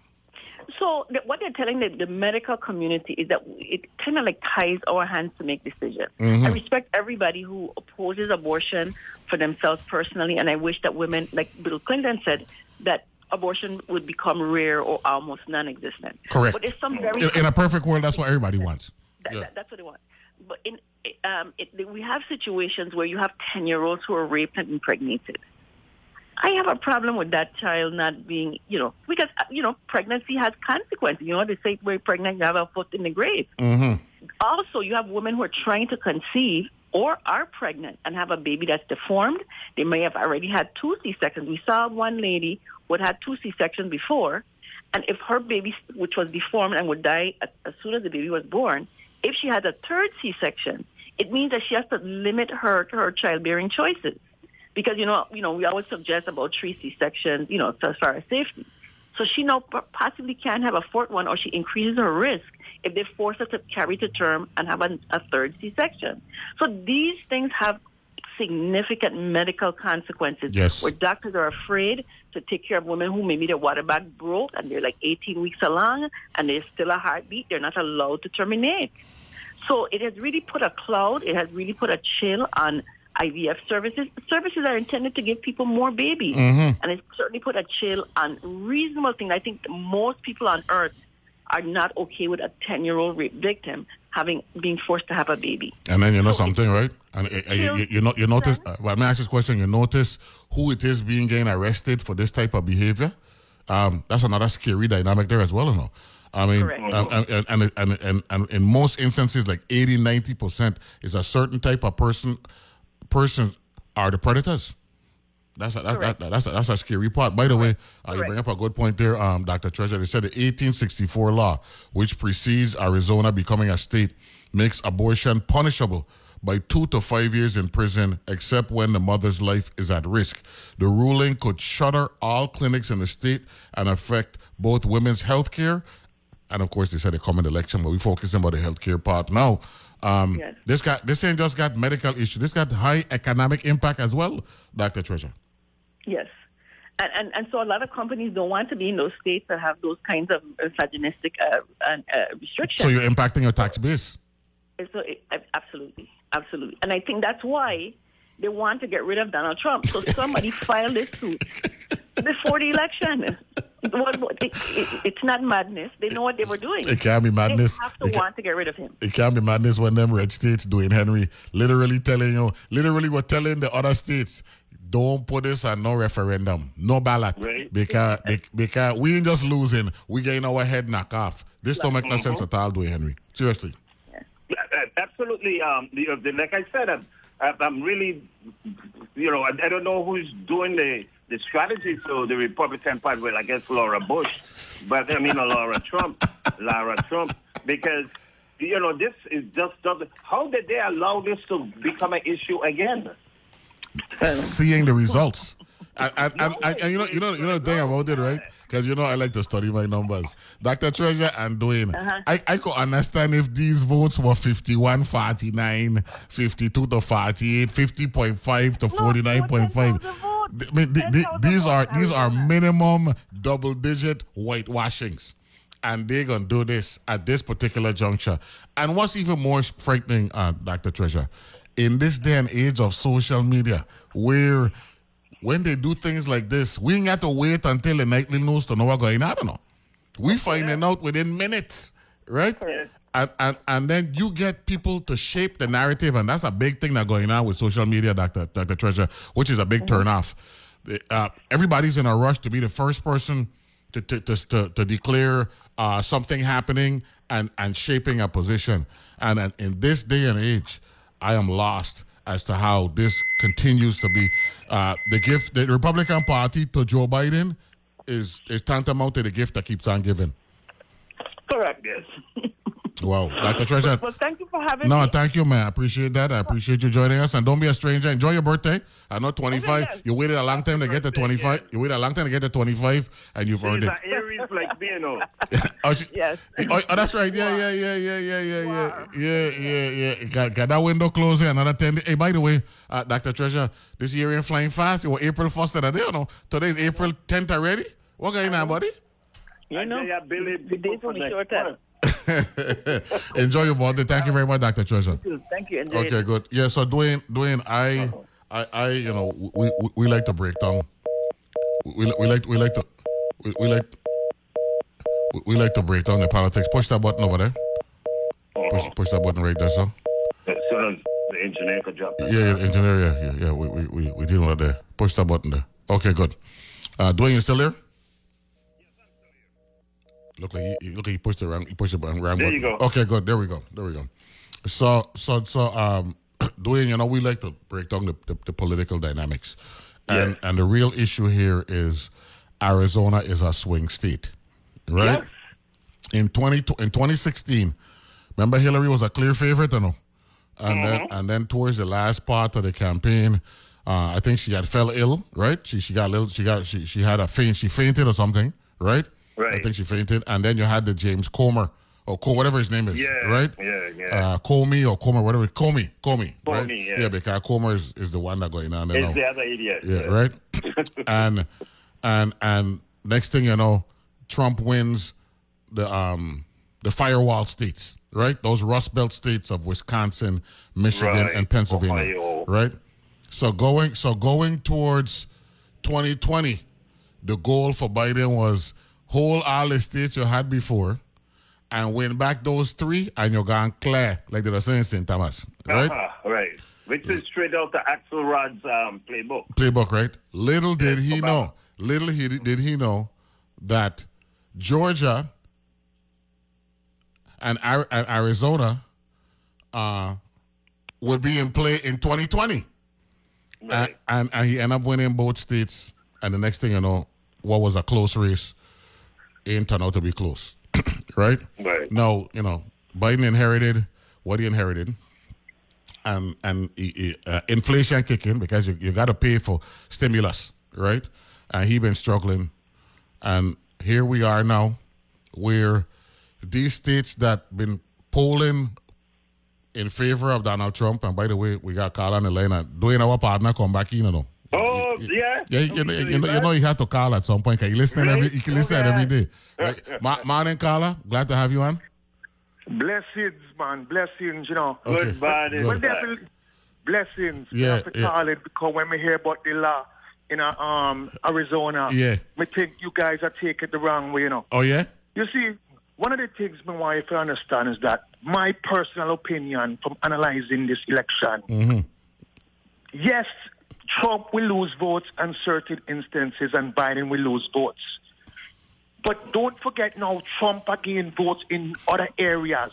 S4: So the, what they're telling the, the medical community is that it kind of like ties our hands to make decisions.
S2: Mhm.
S4: I respect everybody who opposes abortion for themselves personally, and I wish that women, like Bill Clinton said, that abortion would become rare or almost non-existent.
S2: Correct.
S4: But there's some very
S2: In, in a perfect world, that's what everybody wants.
S4: That,
S2: Yeah.
S4: that, that's what they want. But in um, it, we have situations where you have ten-year-olds who are raped and impregnated. I have a problem with that child not being, you know, because, uh, you know, pregnancy has consequences. You know, they say we're pregnant, you have a foot in the grave.
S2: Mm-hmm.
S4: Also, you have women who are trying to conceive or are pregnant and have a baby that's deformed. They may have already had two C-sections. We saw one lady who had had two C-sections before, and if her baby, which was deformed and would die as, as soon as the baby was born, if she has a third C-section, it means that she has to limit her her childbearing choices. Because, you know, you know, we always suggest about three C-sections, you know, as far as safety. So she now possibly can have a fourth one, or she increases her risk if they force her to carry to term and have a, a third C-section. So these things have significant medical consequences.
S2: Yes.
S4: Where doctors are afraid to take care of women who maybe their water bag broke and they're like eighteen weeks along and there's still a heartbeat. They're not allowed to terminate. So it has really put a cloud, it has really put a chill on I V F services. Services are intended to give people more babies.
S2: Mm-hmm.
S4: And it's certainly put a chill on reasonable things. I think most people on earth are not okay with a ten-year-old rape victim having being forced to have a baby.
S2: And then you know something, right? And uh, you, you, you know, you notice. Uh, well, let me ask this question: you notice who it is being getting arrested for this type of behavior? Um, that's another scary dynamic there as well, you know. I mean, um, and, and, and, and, and, and in most instances, like eighty, ninety percent is a certain type of person. Persons are the predators. That's a, that's that, that's a, that's a scary part. By the way, uh, you bring up a good point there, um, Doctor Treasure. They said the eighteen sixty-four law, which precedes Arizona becoming a state, makes abortion punishable by two to five years in prison, except when the mother's life is at risk. The ruling could shutter all clinics in the state and affect both women's health care. And of course, they said a coming election, but we're focusing on the healthcare part now. Um, yes. This got this ain't just got medical issue. This got high economic impact as well, Doctor Treasure.
S4: Yes, and, and and so a lot of companies don't want to be in those states that have those kinds of misogynistic uh, uh, restrictions.
S2: So you're impacting your tax base.
S4: So it, absolutely, absolutely, and I think that's why they want to get rid of Donald Trump. So somebody filed this suit before the election. It, it, it's not madness. They know what they were doing.
S2: It can't be madness.
S4: They have to
S2: it
S4: want to get rid of him.
S2: It can't be madness when them red states doing Henry literally telling you, literally we're telling the other states, don't put this on no referendum, no ballot, right. because because we ain't just losing, we getting our head knocked off. This don't make no sense at all, doing Henry. Seriously.
S3: Yeah, absolutely. Um, you know, like I said, I'm, I'm really, you know, I, I don't know who's doing the. The strategy to the Republican Party, well, I guess Laura Bush, but I mean uh, Laura Trump, Laura Trump, because, you know, this is just, doesn't, how did they allow this to become an issue again?
S2: Seeing the results. And, and, and, and, and you know, you know, you know the thing about it, right? Because you know I like to study my numbers. Doctor Treasure and Dwayne, uh-huh. I, I could understand if these votes were fifty-one forty-nine, fifty-two to forty-eight, fifty point five to forty-nine point five. I mean, the, the, these are these are minimum double-digit whitewashings, and they're gonna do this at this particular juncture. And what's even more frightening, uh, Doctor Treasure, in this day and age of social media, where when they do things like this, we ain't got to wait until the nightly news to know what's going on. I don't know. We finding out within minutes, right? Yeah. And, and and then you get people to shape the narrative, and that's a big thing that's going on with social media, Doctor Doctor Treasure, which is a big mm-hmm. turnoff. Uh, everybody's in a rush to be the first person to to to, to, to declare uh, something happening and, and shaping a position. And, and in this day and age, I am lost as to how this continues to be. Uh, the gift, the Republican Party to Joe Biden is, is tantamount to the gift that keeps on giving.
S3: Correct, yes.
S2: Wow, Doctor Treasure.
S4: Well, thank you for having
S2: no,
S4: me.
S2: No, thank you, man. I appreciate that. I appreciate you joining us. And don't be a stranger. Enjoy your birthday. I know twenty-five. Okay, yes. You waited a long time to get to twenty-five. Yes. You waited a long time to get to twenty-five, and you've
S3: She's
S2: earned it.
S3: An Aries like me, you know.
S2: oh, she,
S4: yes.
S2: Oh, oh, that's right. Yeah, yeah, yeah, yeah, yeah, yeah, wow. yeah, yeah, yeah, yeah. Got, got that window closing. Another ten. Hey, by the way, uh, Doctor Treasure, this year ain't flying fast. It was April first today. You know, today's April tenth already. What going on, buddy?
S3: You know, the days will be shorter.
S2: Enjoy your birthday. Thank you very much, Doctor Treasure.
S4: Thank you. Thank you. Enjoy
S2: okay,
S4: it.
S2: good. Yeah, so Dwayne, Dwayne, I, I, I, you know, we, we, we like to break down. We, we like, we like to, we, we like, we, we like to break down the politics. Push that button over there. Push, push that button right there, sir.
S3: As soon as the engineer could drop that.
S2: Yeah, yeah, engineer. Yeah, yeah, yeah. We, we, we, we dealing with that there. Push that button there. Okay, good. Uh, Dwayne, you still there? Look like he, look like he pushed the wrong, he pushed the wrong button.
S3: There you go.
S2: Okay, good. There we go. There we go. So, so, so, um, Dwayne, you know, we like to break down the, the, the political dynamics, and yes. and the real issue here is Arizona is a swing state, right? Yes. In twenty in twenty sixteen, remember Hillary was a clear favorite, you know, and mm-hmm. then and then towards the last part of the campaign, uh, I think she had fell ill, right? She she got a little, she got she she had a faint, she fainted or something, right?
S3: Right.
S2: I think she fainted, and then you had the James Comer, or Co- whatever his name is,
S3: yeah,
S2: right?
S3: Yeah, yeah.
S2: Uh, Comey or Comer, whatever. Comey, Comey,
S3: Comey,
S2: right?
S3: yeah.
S2: Yeah, because Comer is, is the one that going on there.
S3: It's
S2: now.
S3: the other idiot.
S2: Yeah,
S3: yeah.
S2: right. and and and next thing you know, Trump wins the um the firewall states, right? Those Rust Belt states of Wisconsin, Michigan,
S3: Right.
S2: and Pennsylvania,
S3: Ohio.
S2: right? So going, so going towards twenty twenty, the goal for Biden was hold all the states you had before and win back those three, and you're going clear, like they were saying in Saint Thomas, right?
S3: Uh-huh, right. Which is straight out the Axelrod's um, playbook.
S2: Playbook, right? Little did he
S3: Obama.
S2: know, little he, did he know that Georgia and, Ar- and Arizona uh, would be in play in twenty twenty.
S3: Right.
S2: And, and, and he ended up winning both states. And the next thing you know, what was a close race, it turned out to be close, right?
S3: Right.
S2: Now, you know, Biden inherited what he inherited. And and he, he, uh, inflation kicking because you, you got to pay for stimulus, right? And he been struggling, and here we are now, where these states that been polling in favor of Donald Trump, and by the way, we got Carl on the line, and doing our partner come back in, you know.
S3: Oh,
S2: you,
S3: yeah?
S2: Yeah, you, know, you, know, you know you have to call at some point, because you listen every, you can listen
S3: Okay.
S2: every day. Right? Ma- morning, Carla. Glad to have you on.
S13: Blessings, man. Blessings, you know.
S2: Okay.
S3: Good body.
S2: Good.
S13: But definitely blessings.
S2: Yeah,
S13: You have to
S2: yeah.
S13: call it because when we hear about the law in uh, um Arizona,
S2: Yeah.
S13: we think you guys are taking it the wrong way, you know.
S2: Oh, yeah?
S13: You see, one of the things me want you to understand is that my personal opinion from analyzing this election,
S2: Mm-hmm.
S13: yes, Trump will lose votes in certain instances and Biden will lose votes. But don't forget now, Trump again votes in other areas.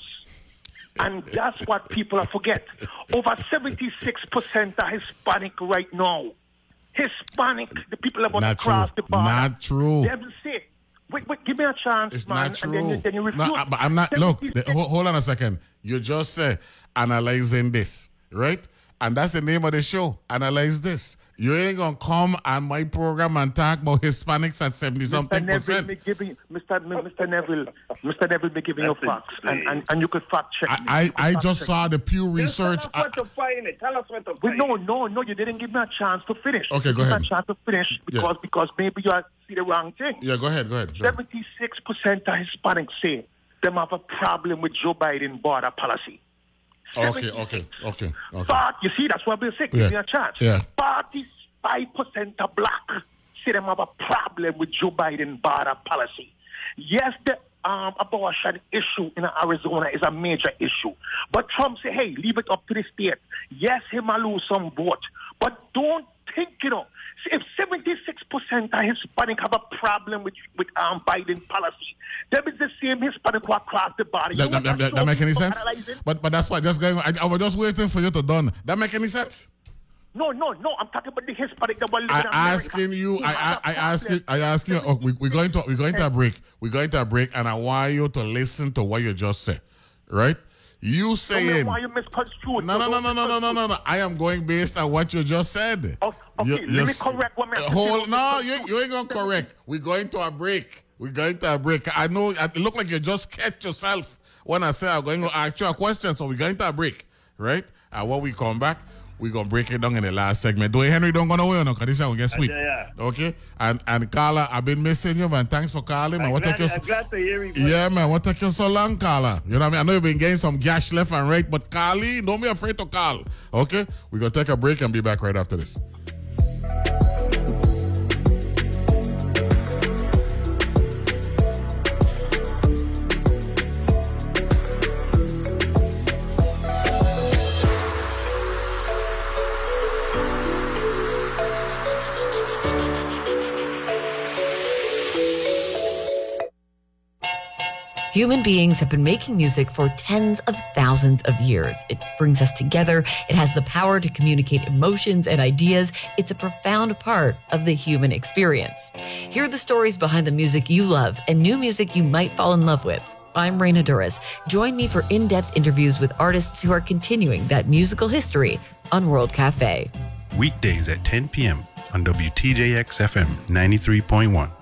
S13: And that's what people forget. Over seventy-six percent are Hispanic right now. Hispanic, the people about
S2: Not
S13: to cross
S2: true.
S13: the border.
S2: Not true.
S13: They will say, wait, wait, give me a chance,
S2: It's
S13: man.
S2: not true.
S13: And then you, then you refuse.
S2: No, I- but I'm not. Look, the, hold, hold on a second. You just said analyzing this, right? And that's the name of the show. Analyze this. You ain't gonna come on my program and talk about Hispanics at seventy something
S13: Mister
S2: percent.
S13: Neville, me giving, Mister M- Mister Neville, Mister Neville, me giving you
S3: That's
S13: facts, and,
S3: insane.
S13: and, and you could fact check me.
S2: I,
S13: You could
S2: I, I
S13: fact
S2: just
S13: check
S2: saw the Pew
S3: Just
S2: Research.
S3: Tell us where to find it. Tell us where to
S13: Well,
S3: find
S13: no,
S3: it.
S13: no, no, you didn't give me a chance to finish.
S2: Okay,
S13: you
S2: go
S13: give
S2: ahead.
S13: me a chance to finish because
S2: Yeah.
S13: because maybe you are see the wrong thing.
S2: Yeah, go ahead, go ahead. Go ahead.
S13: Seventy-six percent of Hispanics say them have a problem with Joe Biden border policy.
S2: Okay, okay, okay, okay.
S13: But you see, that's what we're saying.
S2: Yeah.
S13: Give me a chance.
S2: Yeah.
S13: Forty-five percent of black say them have a problem with Joe Biden border policy. Yes, the um, abortion issue in Arizona is a major issue. But Trump say, hey, leave it up to the state. Yes, he might lose some vote. But don't think, you know, if seventy-six percent of Hispanic have a problem with with um, Biden policy, that is the same Hispanic who across the border.
S2: That,
S13: You
S2: that,
S13: want
S2: that,
S13: to
S2: that
S13: show
S2: make any
S13: people
S2: sense?
S13: analyzing?
S2: But but that's why just going. I, I was just waiting for you to done. That make any sense?
S13: No, no, no. I'm talking about the Hispanic that were living
S2: I
S13: in America.
S2: asking you.
S13: He
S2: I
S13: has
S2: I,
S13: a
S2: I ask you.
S13: problem.
S2: I ask you. Oh, we, we're going to we're going to a break. We're going to a break, and I want you to listen to what you just said. Right? You
S13: Don't know
S2: saying
S13: why you misconstrued.
S2: no no no no no no no no no. I am going based on what you just said.
S13: Oh, okay,
S2: You-
S13: let
S2: you
S13: me
S2: s-
S13: correct what
S2: uh,
S13: I'm
S2: Hold no, you you ain't gonna correct. We're going to a break. We're going to a break. I know it look like you just catch yourself when I say I'm going to ask you a question. So we're going to a break, right? And when we come back, we're gonna break it down in the last segment. Do Henry don't go nowhere, no? Cause this will get sweet.
S3: Yeah,
S2: Okay. And and Carla, I've been missing you, man. Thanks for calling, man.
S3: I'm
S2: What
S3: glad,
S2: take you?
S3: I'm glad to hear you.
S2: Yeah, man. What took you so long, Carla? You know what I mean? I know you've been getting some gash left and right, but Carly, don't be afraid to call. Okay? We're going to take a break and be back right after this.
S14: Human beings have been making music for tens of thousands of years. It brings us together. It has the power to communicate emotions and ideas. It's a profound part of the human experience. Hear the stories behind the music you love and new music you might fall in love with. I'm Raina Duras. Join me for in-depth interviews with artists who are continuing that musical history on World Cafe.
S5: Weekdays at ten p.m. on W T J X F M ninety-three point one.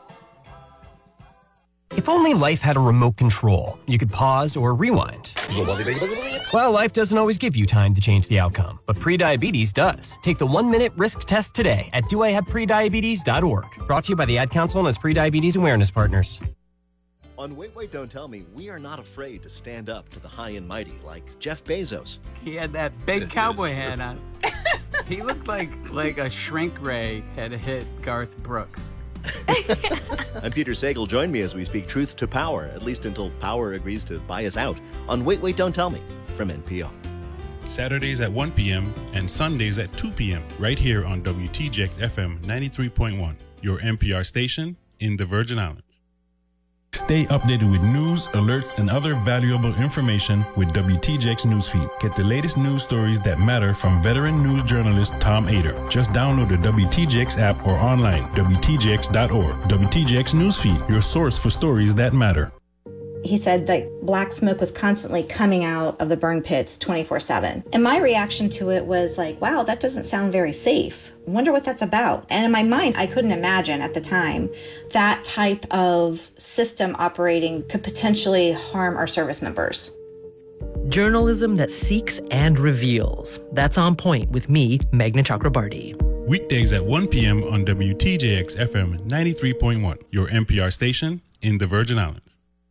S15: If only life had a remote control, you could pause or rewind. Well, life doesn't always give you time to change the outcome, but prediabetes does. Take the one-minute risk test today at do I have prediabetes dot org. Brought to you by the Ad Council and its prediabetes awareness partners.
S16: On Wait, Wait, Don't Tell Me, we are not afraid to stand up to the high and mighty like Jeff Bezos.
S17: He had that big cowboy hat on. He looked like like a shrink ray had hit Garth Brooks.
S16: I'm Peter Sagal. Join me as we speak truth to power, at least until power agrees to buy us out, on Wait, Wait, Don't Tell Me from N P R.
S5: Saturdays at one p.m. and Sundays at two p.m. right here on W T J X F M ninety-three point one, your N P R station in the Virgin Islands. Stay updated with news, alerts, and other valuable information with W T J X Newsfeed. Get the latest news stories that matter from veteran news journalist Tom Ader. Just download the W T J X app or online, W T J X dot org. W T J X Newsfeed, your source for stories that matter.
S18: He said that black smoke was constantly coming out of the burn pits twenty-four seven. And my reaction to it was like, wow, that doesn't sound very safe. I wonder what that's about. And in my mind, I couldn't imagine at the time that type of system operating could potentially harm our service members.
S14: Journalism that seeks and reveals. That's On Point with me, Meghna Chakrabarti.
S5: Weekdays at one p.m. on W T J X F M ninety-three point one, your N P R station in the Virgin Islands.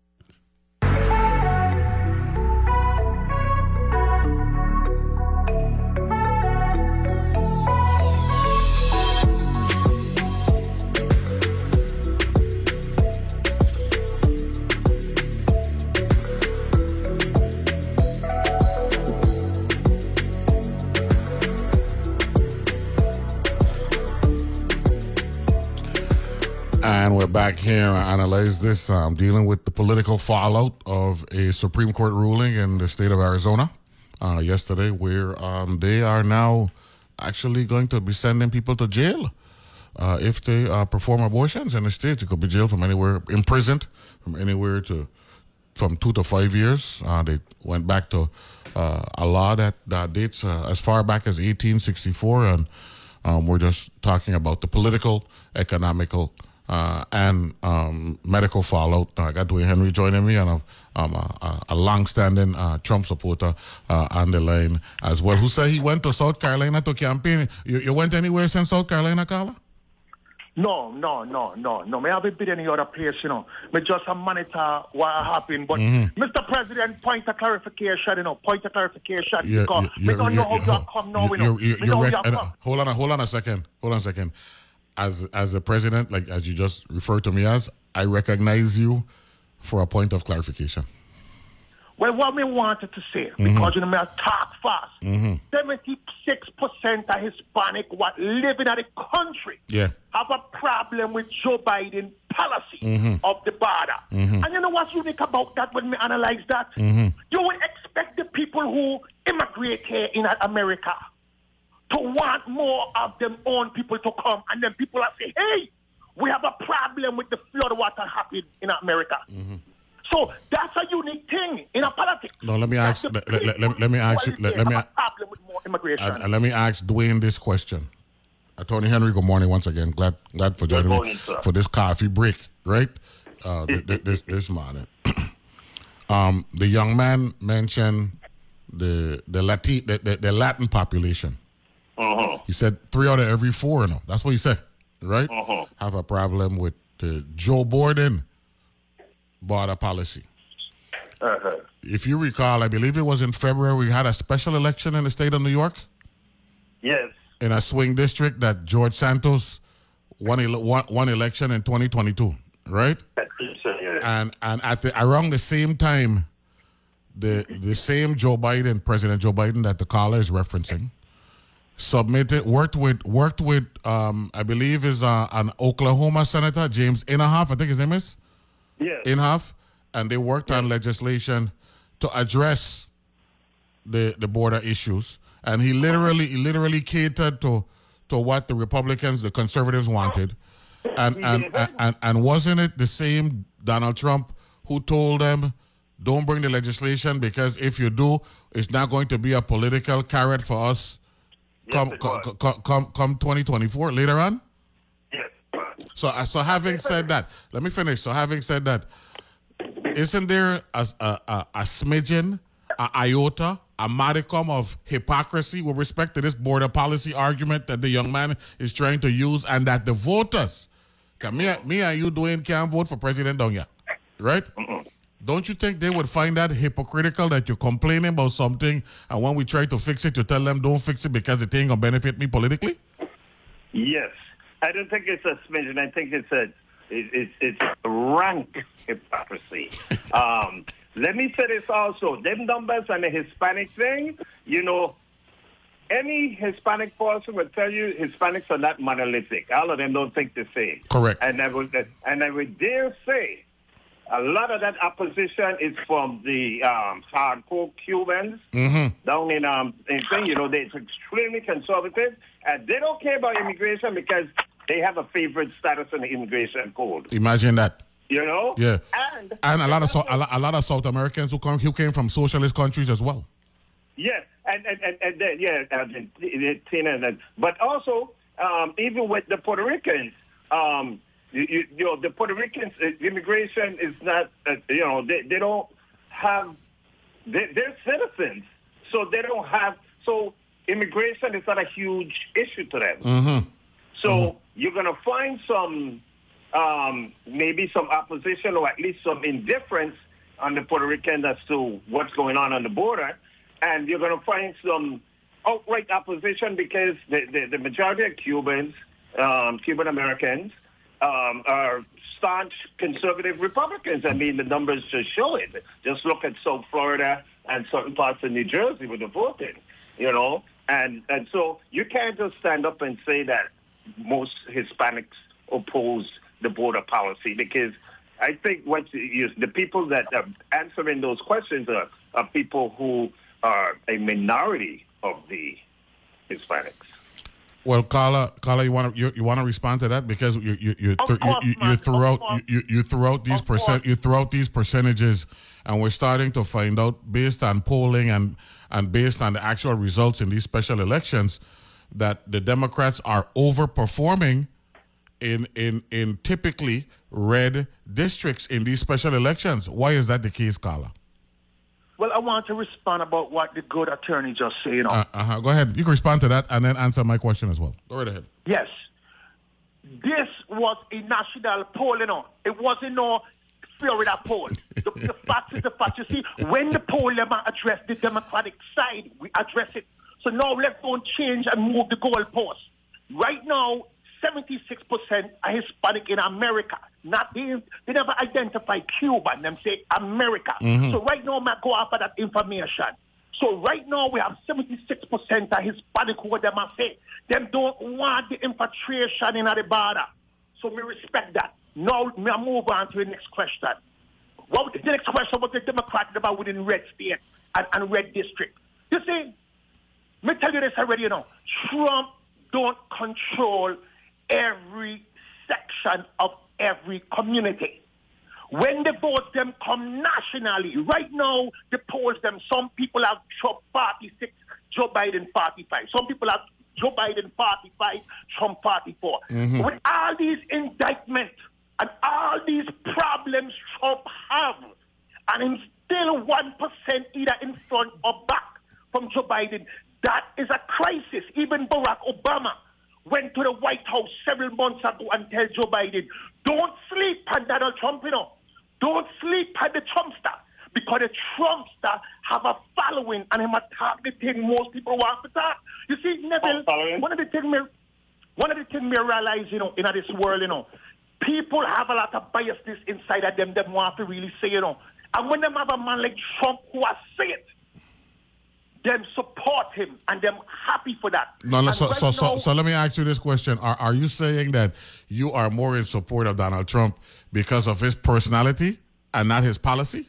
S2: And we're back here to analyze this. I'm um, dealing with the political fallout of a Supreme Court ruling in the state of Arizona uh, yesterday, where um, they are now actually going to be sending people to jail uh, if they uh, perform abortions in the state. You could be jailed from anywhere, imprisoned from anywhere to from two to five years. Uh, they went back to uh, a law that, that dates uh, as far back as eighteen sixty-four, and um, we're just talking about the political, economical, Uh, and um, medical fallout. I got Dwayne Henry joining me, and I'm a, a long-standing uh, Trump supporter uh, on the line as well, who said he went to South Carolina to campaign. You, you went anywhere since South Carolina, Carla?
S13: No, no, no, no, no. Me haven't been any other place, you know. Me just a monitor what happened. But
S2: Mhm.
S13: Mister President, point of clarification, you know, point of clarification.
S2: Yeah,
S13: because
S2: you-
S13: me
S2: you're-
S13: don't know
S2: you're-
S13: how you come now, you know.
S2: You're- you're-
S13: Me
S2: you're
S13: know
S2: rec-
S13: how you
S2: uh,
S13: come.
S2: hold on, hold on a second. Hold on a second. As as the president, like as you just referred to me as, I recognize you for a point of clarification.
S13: Well, what me wanted to say,
S2: Mhm.
S13: because you know, me I talk fast.
S2: Mm-hmm.
S13: seventy-six percent of Hispanic what live in the country
S2: Yeah.
S13: have a problem with Joe Biden policy
S2: Mhm.
S13: of the border.
S2: Mhm.
S13: And you know what's unique about that when we analyze that?
S2: Mhm.
S13: You would expect the people who immigrate here in America to want more of them own people to come, and then people are say, hey, we have a problem with the flood water happening in America. So that's a unique thing in a politics.
S2: No, let me ask.
S13: That the
S2: Let, let, let,
S13: people
S2: let me
S13: who
S2: ask you.
S13: are
S2: Let,
S13: here
S2: let me
S13: have a problem with more immigration.
S2: uh, let me ask Dwayne this question. Attorney Henry, good morning once again. Glad glad for joining
S3: morning,
S2: me
S3: sir.
S2: for this coffee break. Right, uh, th- th- this this morning. um, the young man mentioned the the Latin the, the, the Latin population.
S3: Uh-huh.
S2: He said three out of every four. No, that's what he said. Right,
S3: Uh-huh.
S2: have a problem with the Joe Biden border policy.
S3: Uh-huh.
S2: If you recall, I believe it was in February, we had a special election in the state of New York
S3: Yes.
S2: in a swing district that George Santos won, ele- won, won election in twenty twenty-two, right?
S3: That's it, sir, yes.
S2: And and at the, around the same time, the the same Joe Biden, President Joe Biden that the caller is referencing, submitted worked with worked with um, I believe is uh, an Oklahoma senator, James Inhofe, I think his name is.
S3: Yes.
S2: Inhofe, and they worked on legislation to address the the border issues. And he literally he literally catered to to what the Republicans, the conservatives wanted. And and, and, and and wasn't it the same Donald Trump who told them, don't bring the legislation because if you do, it's not going to be a political carrot for us come come, come come come twenty twenty-four later on? So, uh, so having said that, let me finish. So, having said that, isn't there a a, a, a smidgen, a iota, a modicum of hypocrisy with respect to this border policy argument that the young man is trying to use, and that the voters, cause me, me and you, Dwayne, can't vote for president down here. right?
S3: Mm-mm.
S2: Don't you think they would find that hypocritical that you're complaining about something and when we try to fix it, you tell them don't fix it because it ain't going to benefit me politically?
S3: Yes. I don't think it's a smidgen. I think it's a it, it's it's rank hypocrisy. um, let me say this also. Them numbers and the Hispanic thing, you know, any Hispanic person will tell you Hispanics are not monolithic. All of them don't think the same.
S2: Correct.
S3: And I would and I would dare say a lot of that opposition is from the um, hardcore Cubans
S2: mm-hmm.
S3: down in um in thing. You know, they're extremely conservative, and they don't care about immigration because they have a favorite status in the immigration code.
S2: Imagine that.
S3: You know.
S2: Yeah.
S3: And
S2: and a lot of so, a, lot, a lot of South Americans who come who came from socialist countries as well.
S3: Yes, and and and, and then, yeah, Argentina, and, and but also um, even with the Puerto Ricans. Um, You, you, you know, the Puerto Ricans, uh, immigration is not, uh, you know, they, they don't have, they, they're citizens, so they don't have, so immigration is not a huge issue to them.
S2: Mm-hmm.
S3: So
S2: mm-hmm.
S3: you're going to find some, um, maybe some opposition or at least some indifference on the Puerto Rican as to what's going on on the border, and you're going to find some outright opposition because the, the, the majority of Cubans, um, Cuban Americans, Um, are staunch conservative Republicans. I mean, the numbers just show it. Just look at South Florida and certain parts of New Jersey with the voting, you know. And and so you can't just stand up and say that most Hispanics oppose the border policy because I think what you, the people that are answering those questions are, are people who are a minority of the Hispanics.
S2: Well, Carla, Carla, you want to you, you want to respond to that because you you you th-
S3: course,
S2: you, you, you threw out you, you, you threw out these
S3: Of
S2: percent you threw out these percentages, and we're starting to find out based on polling and and based on the actual results in these special elections that the Democrats are overperforming in in in typically red districts in these special elections. Why is that the case, Carla?
S13: Well, I want to respond about what the good attorney just said. You know.
S2: Uh, uh-huh. Go ahead. You can respond to that and then answer my question as well. Go right ahead.
S13: Yes. This was a national poll, you know. It wasn't no Florida poll. the, the fact is the fact. You see, when the poll never addressed the Democratic side, we address it. So now let's go and change and move the goalpost. Right now, seventy-six percent are Hispanic in America. Not they, they never identify Cuba and them say America.
S2: Mm-hmm.
S13: So right now, I go after that information. So right now, we have seventy-six percent are Hispanic who them say them don't want the infiltration in the border. So we respect that. Now, me move on to the next question. What the next question was the Democrats about within red state and, and red district. You see, me tell you this already, you know, Trump don't control every section of every community. When the votes them come nationally, right now the polls them, some people have Trump forty-six, Joe Biden forty-five. Some people have Joe Biden forty-five, Trump forty-four.
S2: Mm-hmm.
S13: With all these indictments and all these problems Trump have, and him still one percent either in front or back from Joe Biden, that is a crisis. Even Barack Obama went to the White House several months ago and tell Joe Biden, don't sleep on Donald Trump, you know. Don't sleep on the Trumpster. Because the Trumpster have a following and him attack the thing most people want to talk. You see, Neville, one of the things me, one of the things me realize, you know, in this world, you know, people have a lot of biasness inside of them, them want to really say, you know. And when them have a man like Trump who has said it, them support him and them happy for that.
S2: No, no, so,
S13: right
S2: so,
S13: now,
S2: so, so let me ask you this question. Are, are you saying that you are more in support of Donald Trump because of his personality and not his policy?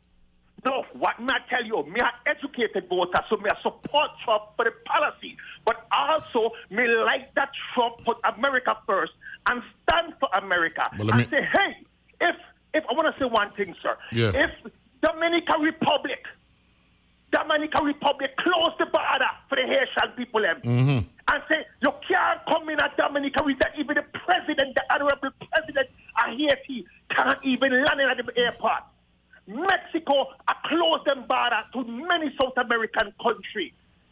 S13: No, what may I tell you, me are educated voter, so me I support Trump for the policy. But also, me like that Trump put America first and stand for America.
S2: Well,
S13: and
S2: me...
S13: say, hey, if, if I want to say one thing, sir.
S2: Yeah.
S13: If Dominican Republic Dominican Republic close the border for the Haitian people them,
S2: mm-hmm.
S13: and say you can't come in at Dominican Republic. Even the president, the honorable president of Haiti can't even land in at the airport. Mexico are close them border to many South American countries.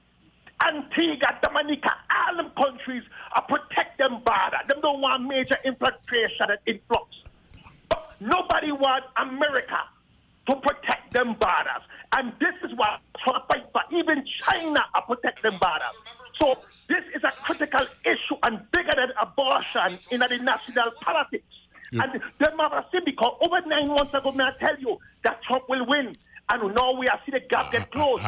S13: Antigua, Dominica, all them countries are protect them border. Them don't want major infiltration and influx. But Nobody wants America to protect them borders. And this is what Trump fight for. Even China are protect them borders. So this is a critical issue and bigger than abortion in the national politics. Yep. And them have a see because over nine months ago, may I tell you that Trump will win. And now we are see the gap get closed.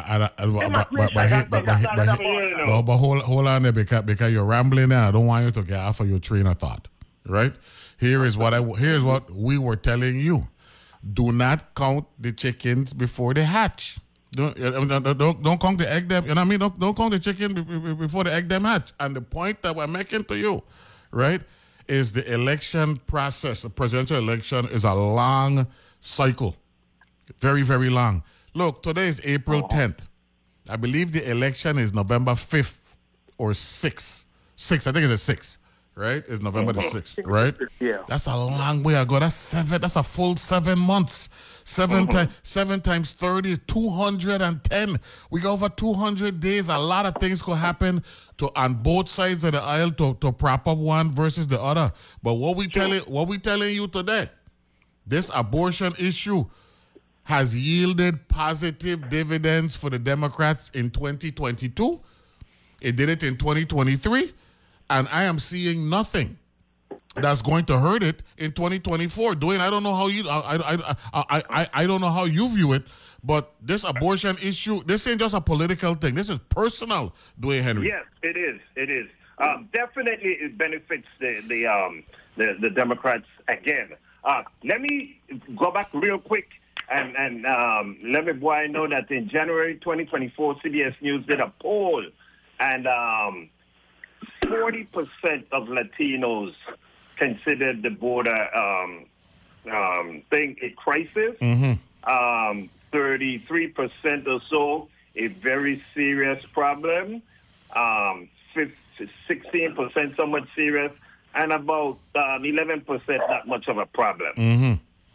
S2: But hold, hold on there because, because you're rambling and I don't want you to get off of your train of thought. Right? Here is what I here's what we were telling you. Do not count the chickens before they hatch. Don't don't, don't count the egg them. You know what I mean? Don't, don't count the chicken before the egg them hatch. And the point that we're making to you, right, is the election process. The presidential election is a long cycle, very very long. Look, today is April tenth. I believe the election is November fifth or sixth. Sixth, I think it's a sixth. Right? It's November the sixth, right?
S13: Yeah.
S2: That's a long way ago. That's seven. That's a full seven months. Seven, mm-hmm. ti- seven times thirty is two hundred ten. We got over two hundred days. A lot of things could happen to on both sides of the aisle to, to prop up one versus the other. But what we telling what we telling you today, this abortion issue has yielded positive dividends for the Democrats in twenty twenty-two. It did it in twenty twenty-three. And I am seeing nothing that's going to hurt it in twenty twenty-four. Dwayne, I don't know how you, I, I, I, I, I don't know how you view it, but this abortion issue, this ain't just a political thing. This is personal, Dwayne Henry.
S3: Yes, it is. It is. Um, definitely, it benefits the the um the, the Democrats again. Uh, let me go back real quick and and um, let me boy know that in January twenty twenty-four, C B S News did a poll, and um. forty percent of Latinos considered the border um, um, thing a crisis.
S2: Mm-hmm.
S3: Um, thirty-three percent or so a very serious problem. Um, sixteen percent somewhat serious. And about um, eleven percent not much of a problem.
S2: Mm-hmm.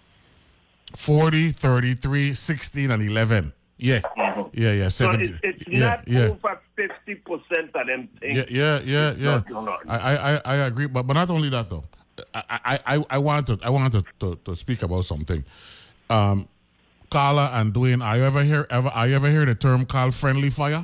S2: forty, thirty-three, sixteen, and eleven. Yeah, mm-hmm. yeah, yeah. seventy,
S3: so it's, it's
S2: yeah,
S3: not
S2: yeah.
S3: over fifty percent of them things.
S2: Yeah, yeah, yeah, yeah. I, I, I agree, but but not only that though. I, I, I want to I want to, to, to speak about something. Um, Carla and Dwayne, are you ever hear ever are you ever hear the term called friendly fire?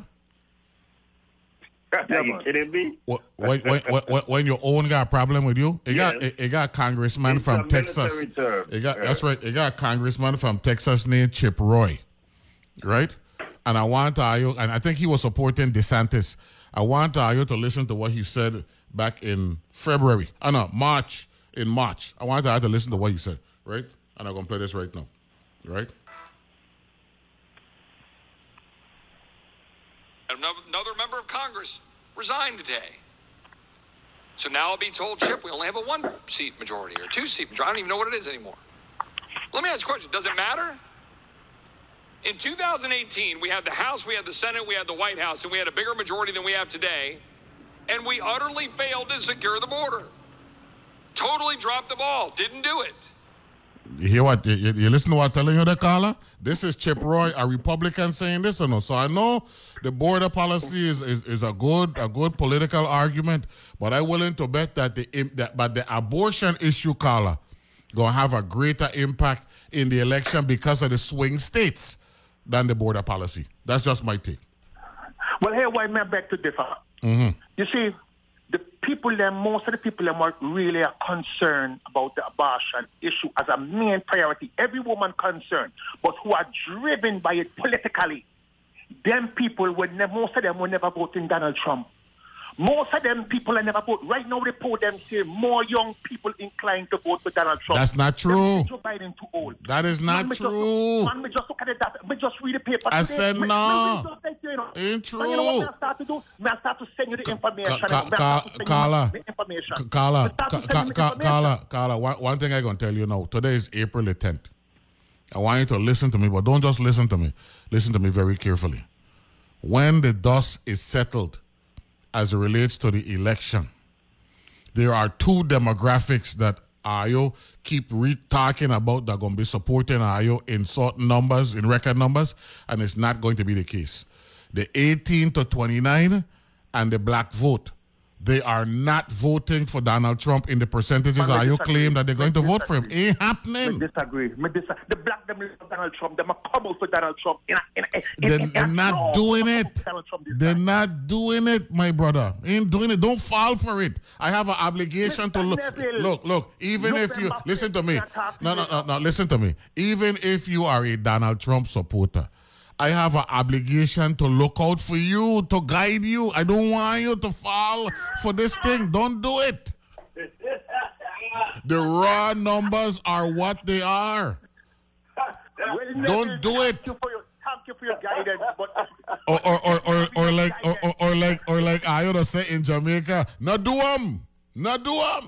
S3: Are you kidding me?
S2: When, when, when, when your own got a problem with you, it
S3: yes.
S2: got it, it got a congressman
S3: it's
S2: from
S3: a
S2: Texas.
S3: Term.
S2: It got
S3: yeah.
S2: that's right. It got a congressman from Texas named Chip Roy. Right? And I want Ayo, and I think he was supporting DeSantis. I want Ayo to listen to what he said back in February. I know, March, in March. I want Ayo to listen to what he said, right? And I'm going to play this right now, right?
S19: Another member of Congress resigned today. So now I'll be told, Chip, we only have a one-seat majority or two-seat majority. I don't even know what it is anymore. Let me ask you a question. Does it matter? In two thousand eighteen, we had the House, we had the Senate, we had the White House, and we had a bigger majority than we have today, and we utterly failed to secure the border. Totally dropped the ball. Didn't do it.
S2: You hear what? You, you listen to what I'm telling you there, Carla? This is Chip Roy, a Republican, saying this or no? So I know the border policy is, is, is a good a good political argument, but I'm willing to bet that the that, but the abortion issue, Carla, gonna have a greater impact in the election because of the swing states than the border policy. That's just my take.
S13: Well, here why I beg to differ.
S2: Mm-hmm.
S13: You see, the people there, most of the people there are really are concerned about the abortion issue as a main priority. Every woman concerned, but who are driven by it politically. Them people, would ne- most of them will never vote in Donald Trump. Most of them people are never vote. Right now, report them say more young people inclined to vote for Donald Trump.
S2: That's not true.
S13: Joe Biden too old.
S2: That is not
S13: man,
S2: true.
S13: Just, man, me just look at it. That, me just read the paper.
S2: I
S13: today.
S2: said
S13: me,
S2: no.
S13: Me, me just, you know,
S2: Ain't true.
S13: And you know what I start to do? I start to send you the information.
S2: Ka- ka- ka- Carla, Carla, Carla, Carla, Carla, one, one thing I'm going to tell you now. Today is April the tenth. I want you to listen to me, but don't just listen to me. Listen to me very carefully. When the dust is settled, as it relates to the election, there are two demographics that Ayo keep re-talking about that are going to be supporting Ayo in certain numbers, in record numbers, and it's not going to be the case. The eighteen to twenty-nine and the black vote. They are not voting for Donald Trump in the percentages that you claim that they're going to vote for him. Ain't happening.
S13: I disagree. I disagree. The black them love Donald Trump. They must come out for Donald Trump. In a, in a, in
S2: they're,
S13: in
S2: they're
S13: a
S2: not
S13: law.
S2: doing it. They're not doing it, my brother. Ain't doing it. Don't fall for it. I have an obligation to look. Look, look. Even if you listen to me. No, no, no, no. Listen to me. Even if you are a Donald Trump supporter, I have an obligation to look out for you, to guide you. I don't want you to fall for this thing. Don't do it. The raw numbers are what they are. Don't do it.
S13: Thank you for your guidance. But
S2: Or or or or, or like or, or, or like or like I ought to say in Jamaica, not do them, not do them.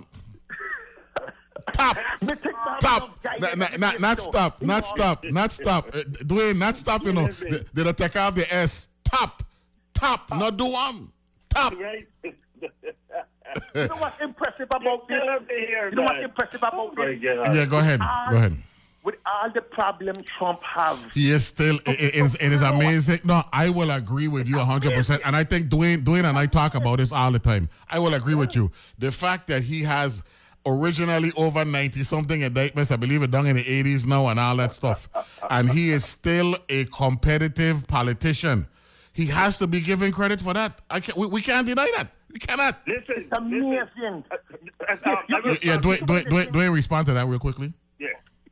S2: Top, top, not, not, not, not stop, not stop, not stop. Uh, Dwayne, not stop, you know. They, they don't take off the S. Top, top, not do one. Top.
S13: You know what's impressive about this? You know what's impressive about this?
S2: Yeah, go ahead, go ahead.
S13: With all the problems Trump have,
S2: He is still, it, it, is, it is amazing. No, I will agree with you one hundred percent. And I think Dwayne, Dwayne and I talk about this all the time. I will agree with you. The fact that he has originally over ninety-something indictments, I believe it done in the eighties now and all that stuff. And he is still a competitive politician. He has to be given credit for that. I can't, we, we can't deny that. We cannot.
S3: Listen,
S13: it's amazing.
S3: Uh, uh, uh,
S2: Yeah, yeah Dwayne, Dwayne, Dwayne, Dwayne, respond to that real quickly.
S3: Yeah.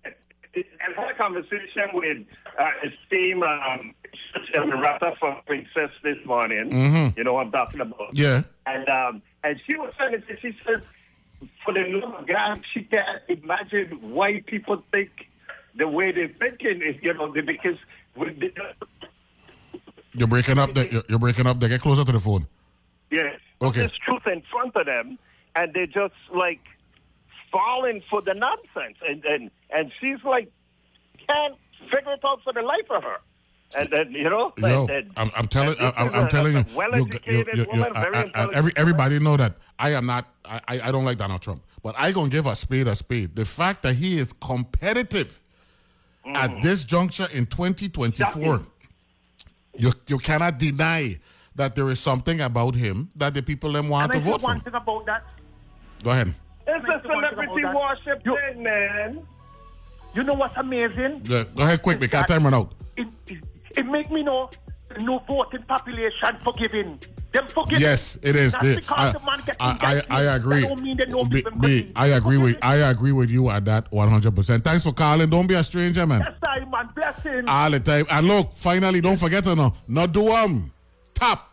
S3: I had a conversation with uh, esteemed um, Rata from Princess this morning.
S2: Mm-hmm.
S3: You know what I'm talking about.
S2: Yeah.
S3: And um, and she was saying, that she said, for the love of God, she can't imagine why people think the way they're thinking. Is, you know, because with the,
S2: You're breaking up. The, you're, you're breaking up. There. Get closer to the phone.
S3: yes,
S2: Okay.
S3: there's truth in front of them, and they're just like falling for the nonsense. And and, and she's like, can't figure it out for the life of her. And then, you know,
S2: Yo,
S3: and, and,
S2: I'm, I'm telling,
S3: and
S2: I'm,
S3: this
S2: I'm
S3: is
S2: telling
S3: a,
S2: you,
S3: a well-educated
S2: you, you, you,
S3: woman,
S2: I-
S3: very
S2: I- I-
S3: intelligent.
S2: every, everybody know that I am not. I, I don't like Donald Trump, but I gonna give a spade a spade. The fact that he is competitive
S3: Mm.
S2: at this juncture in twenty twenty-four, you you cannot deny that there is something about him that the people them want
S13: and
S2: to
S13: I
S2: vote
S13: say
S2: for.
S13: one thing about that.
S2: Go ahead.
S3: It's a celebrity worship thing, man.
S13: You know what's amazing?
S2: Yeah, go ahead quick because time run out.
S13: It, it, it make me know the no voting population forgiving. Them forgiving.
S2: Yes, it is.
S13: That's
S2: They-
S13: because
S2: I,
S13: the man get
S2: I, I,
S13: indicted.
S2: I agree.
S13: That don't mean they know
S2: B-
S13: people
S2: B,
S13: forgive.
S2: I agree with I agree with you at that one hundred percent. Thanks for calling. Don't be a stranger, man.
S13: Yes, I man. Blessing.
S2: All the time. And look, finally, don't forget to know, not do um top.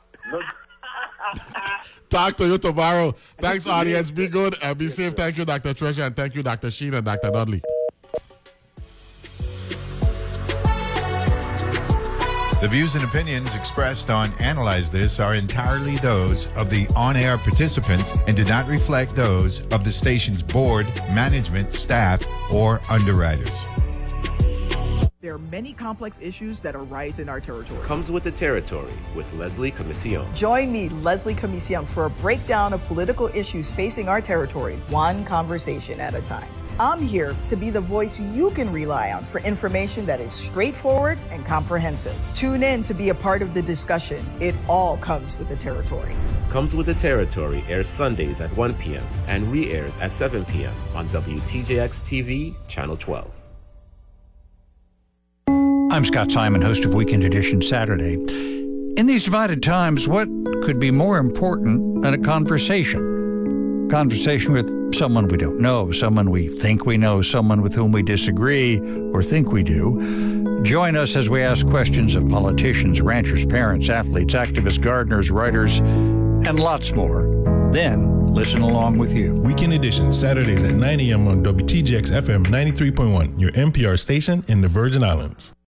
S2: Talk to you tomorrow. Thanks, audience. Be good and be safe. Thank you, Doctor Treasure, and thank you, Doctor Sheen and Doctor Dudley.
S1: The views and opinions expressed on Analyze This are entirely those of the on-air participants and do not reflect those of the station's board, management, staff, or underwriters.
S20: There are many complex issues that arise in our territory.
S21: Comes with the territory with Leslie Commission.
S20: Join me, Leslie Commission, for a breakdown of political issues facing our territory, one conversation at a time. I'm here to be the voice you can rely on for information that is straightforward and comprehensive. Tune in to be a part of the discussion. It all comes with the territory.
S21: Comes with the territory airs Sundays at one p.m. and re-airs at seven p.m. on W T J X T V, Channel twelve.
S6: I'm Scott Simon, host of Weekend Edition Saturday. In these divided times, what could be more important than a conversation? Conversation with someone we don't know, someone we think we know, someone with whom we disagree or think we do. Join us as we ask questions of politicians, ranchers, parents, athletes, activists, gardeners, writers, and lots more. Then listen along with you.
S5: Weekend Edition, Saturdays at nine a.m. on W T J X F M ninety-three point one, your N P R station in the Virgin Islands.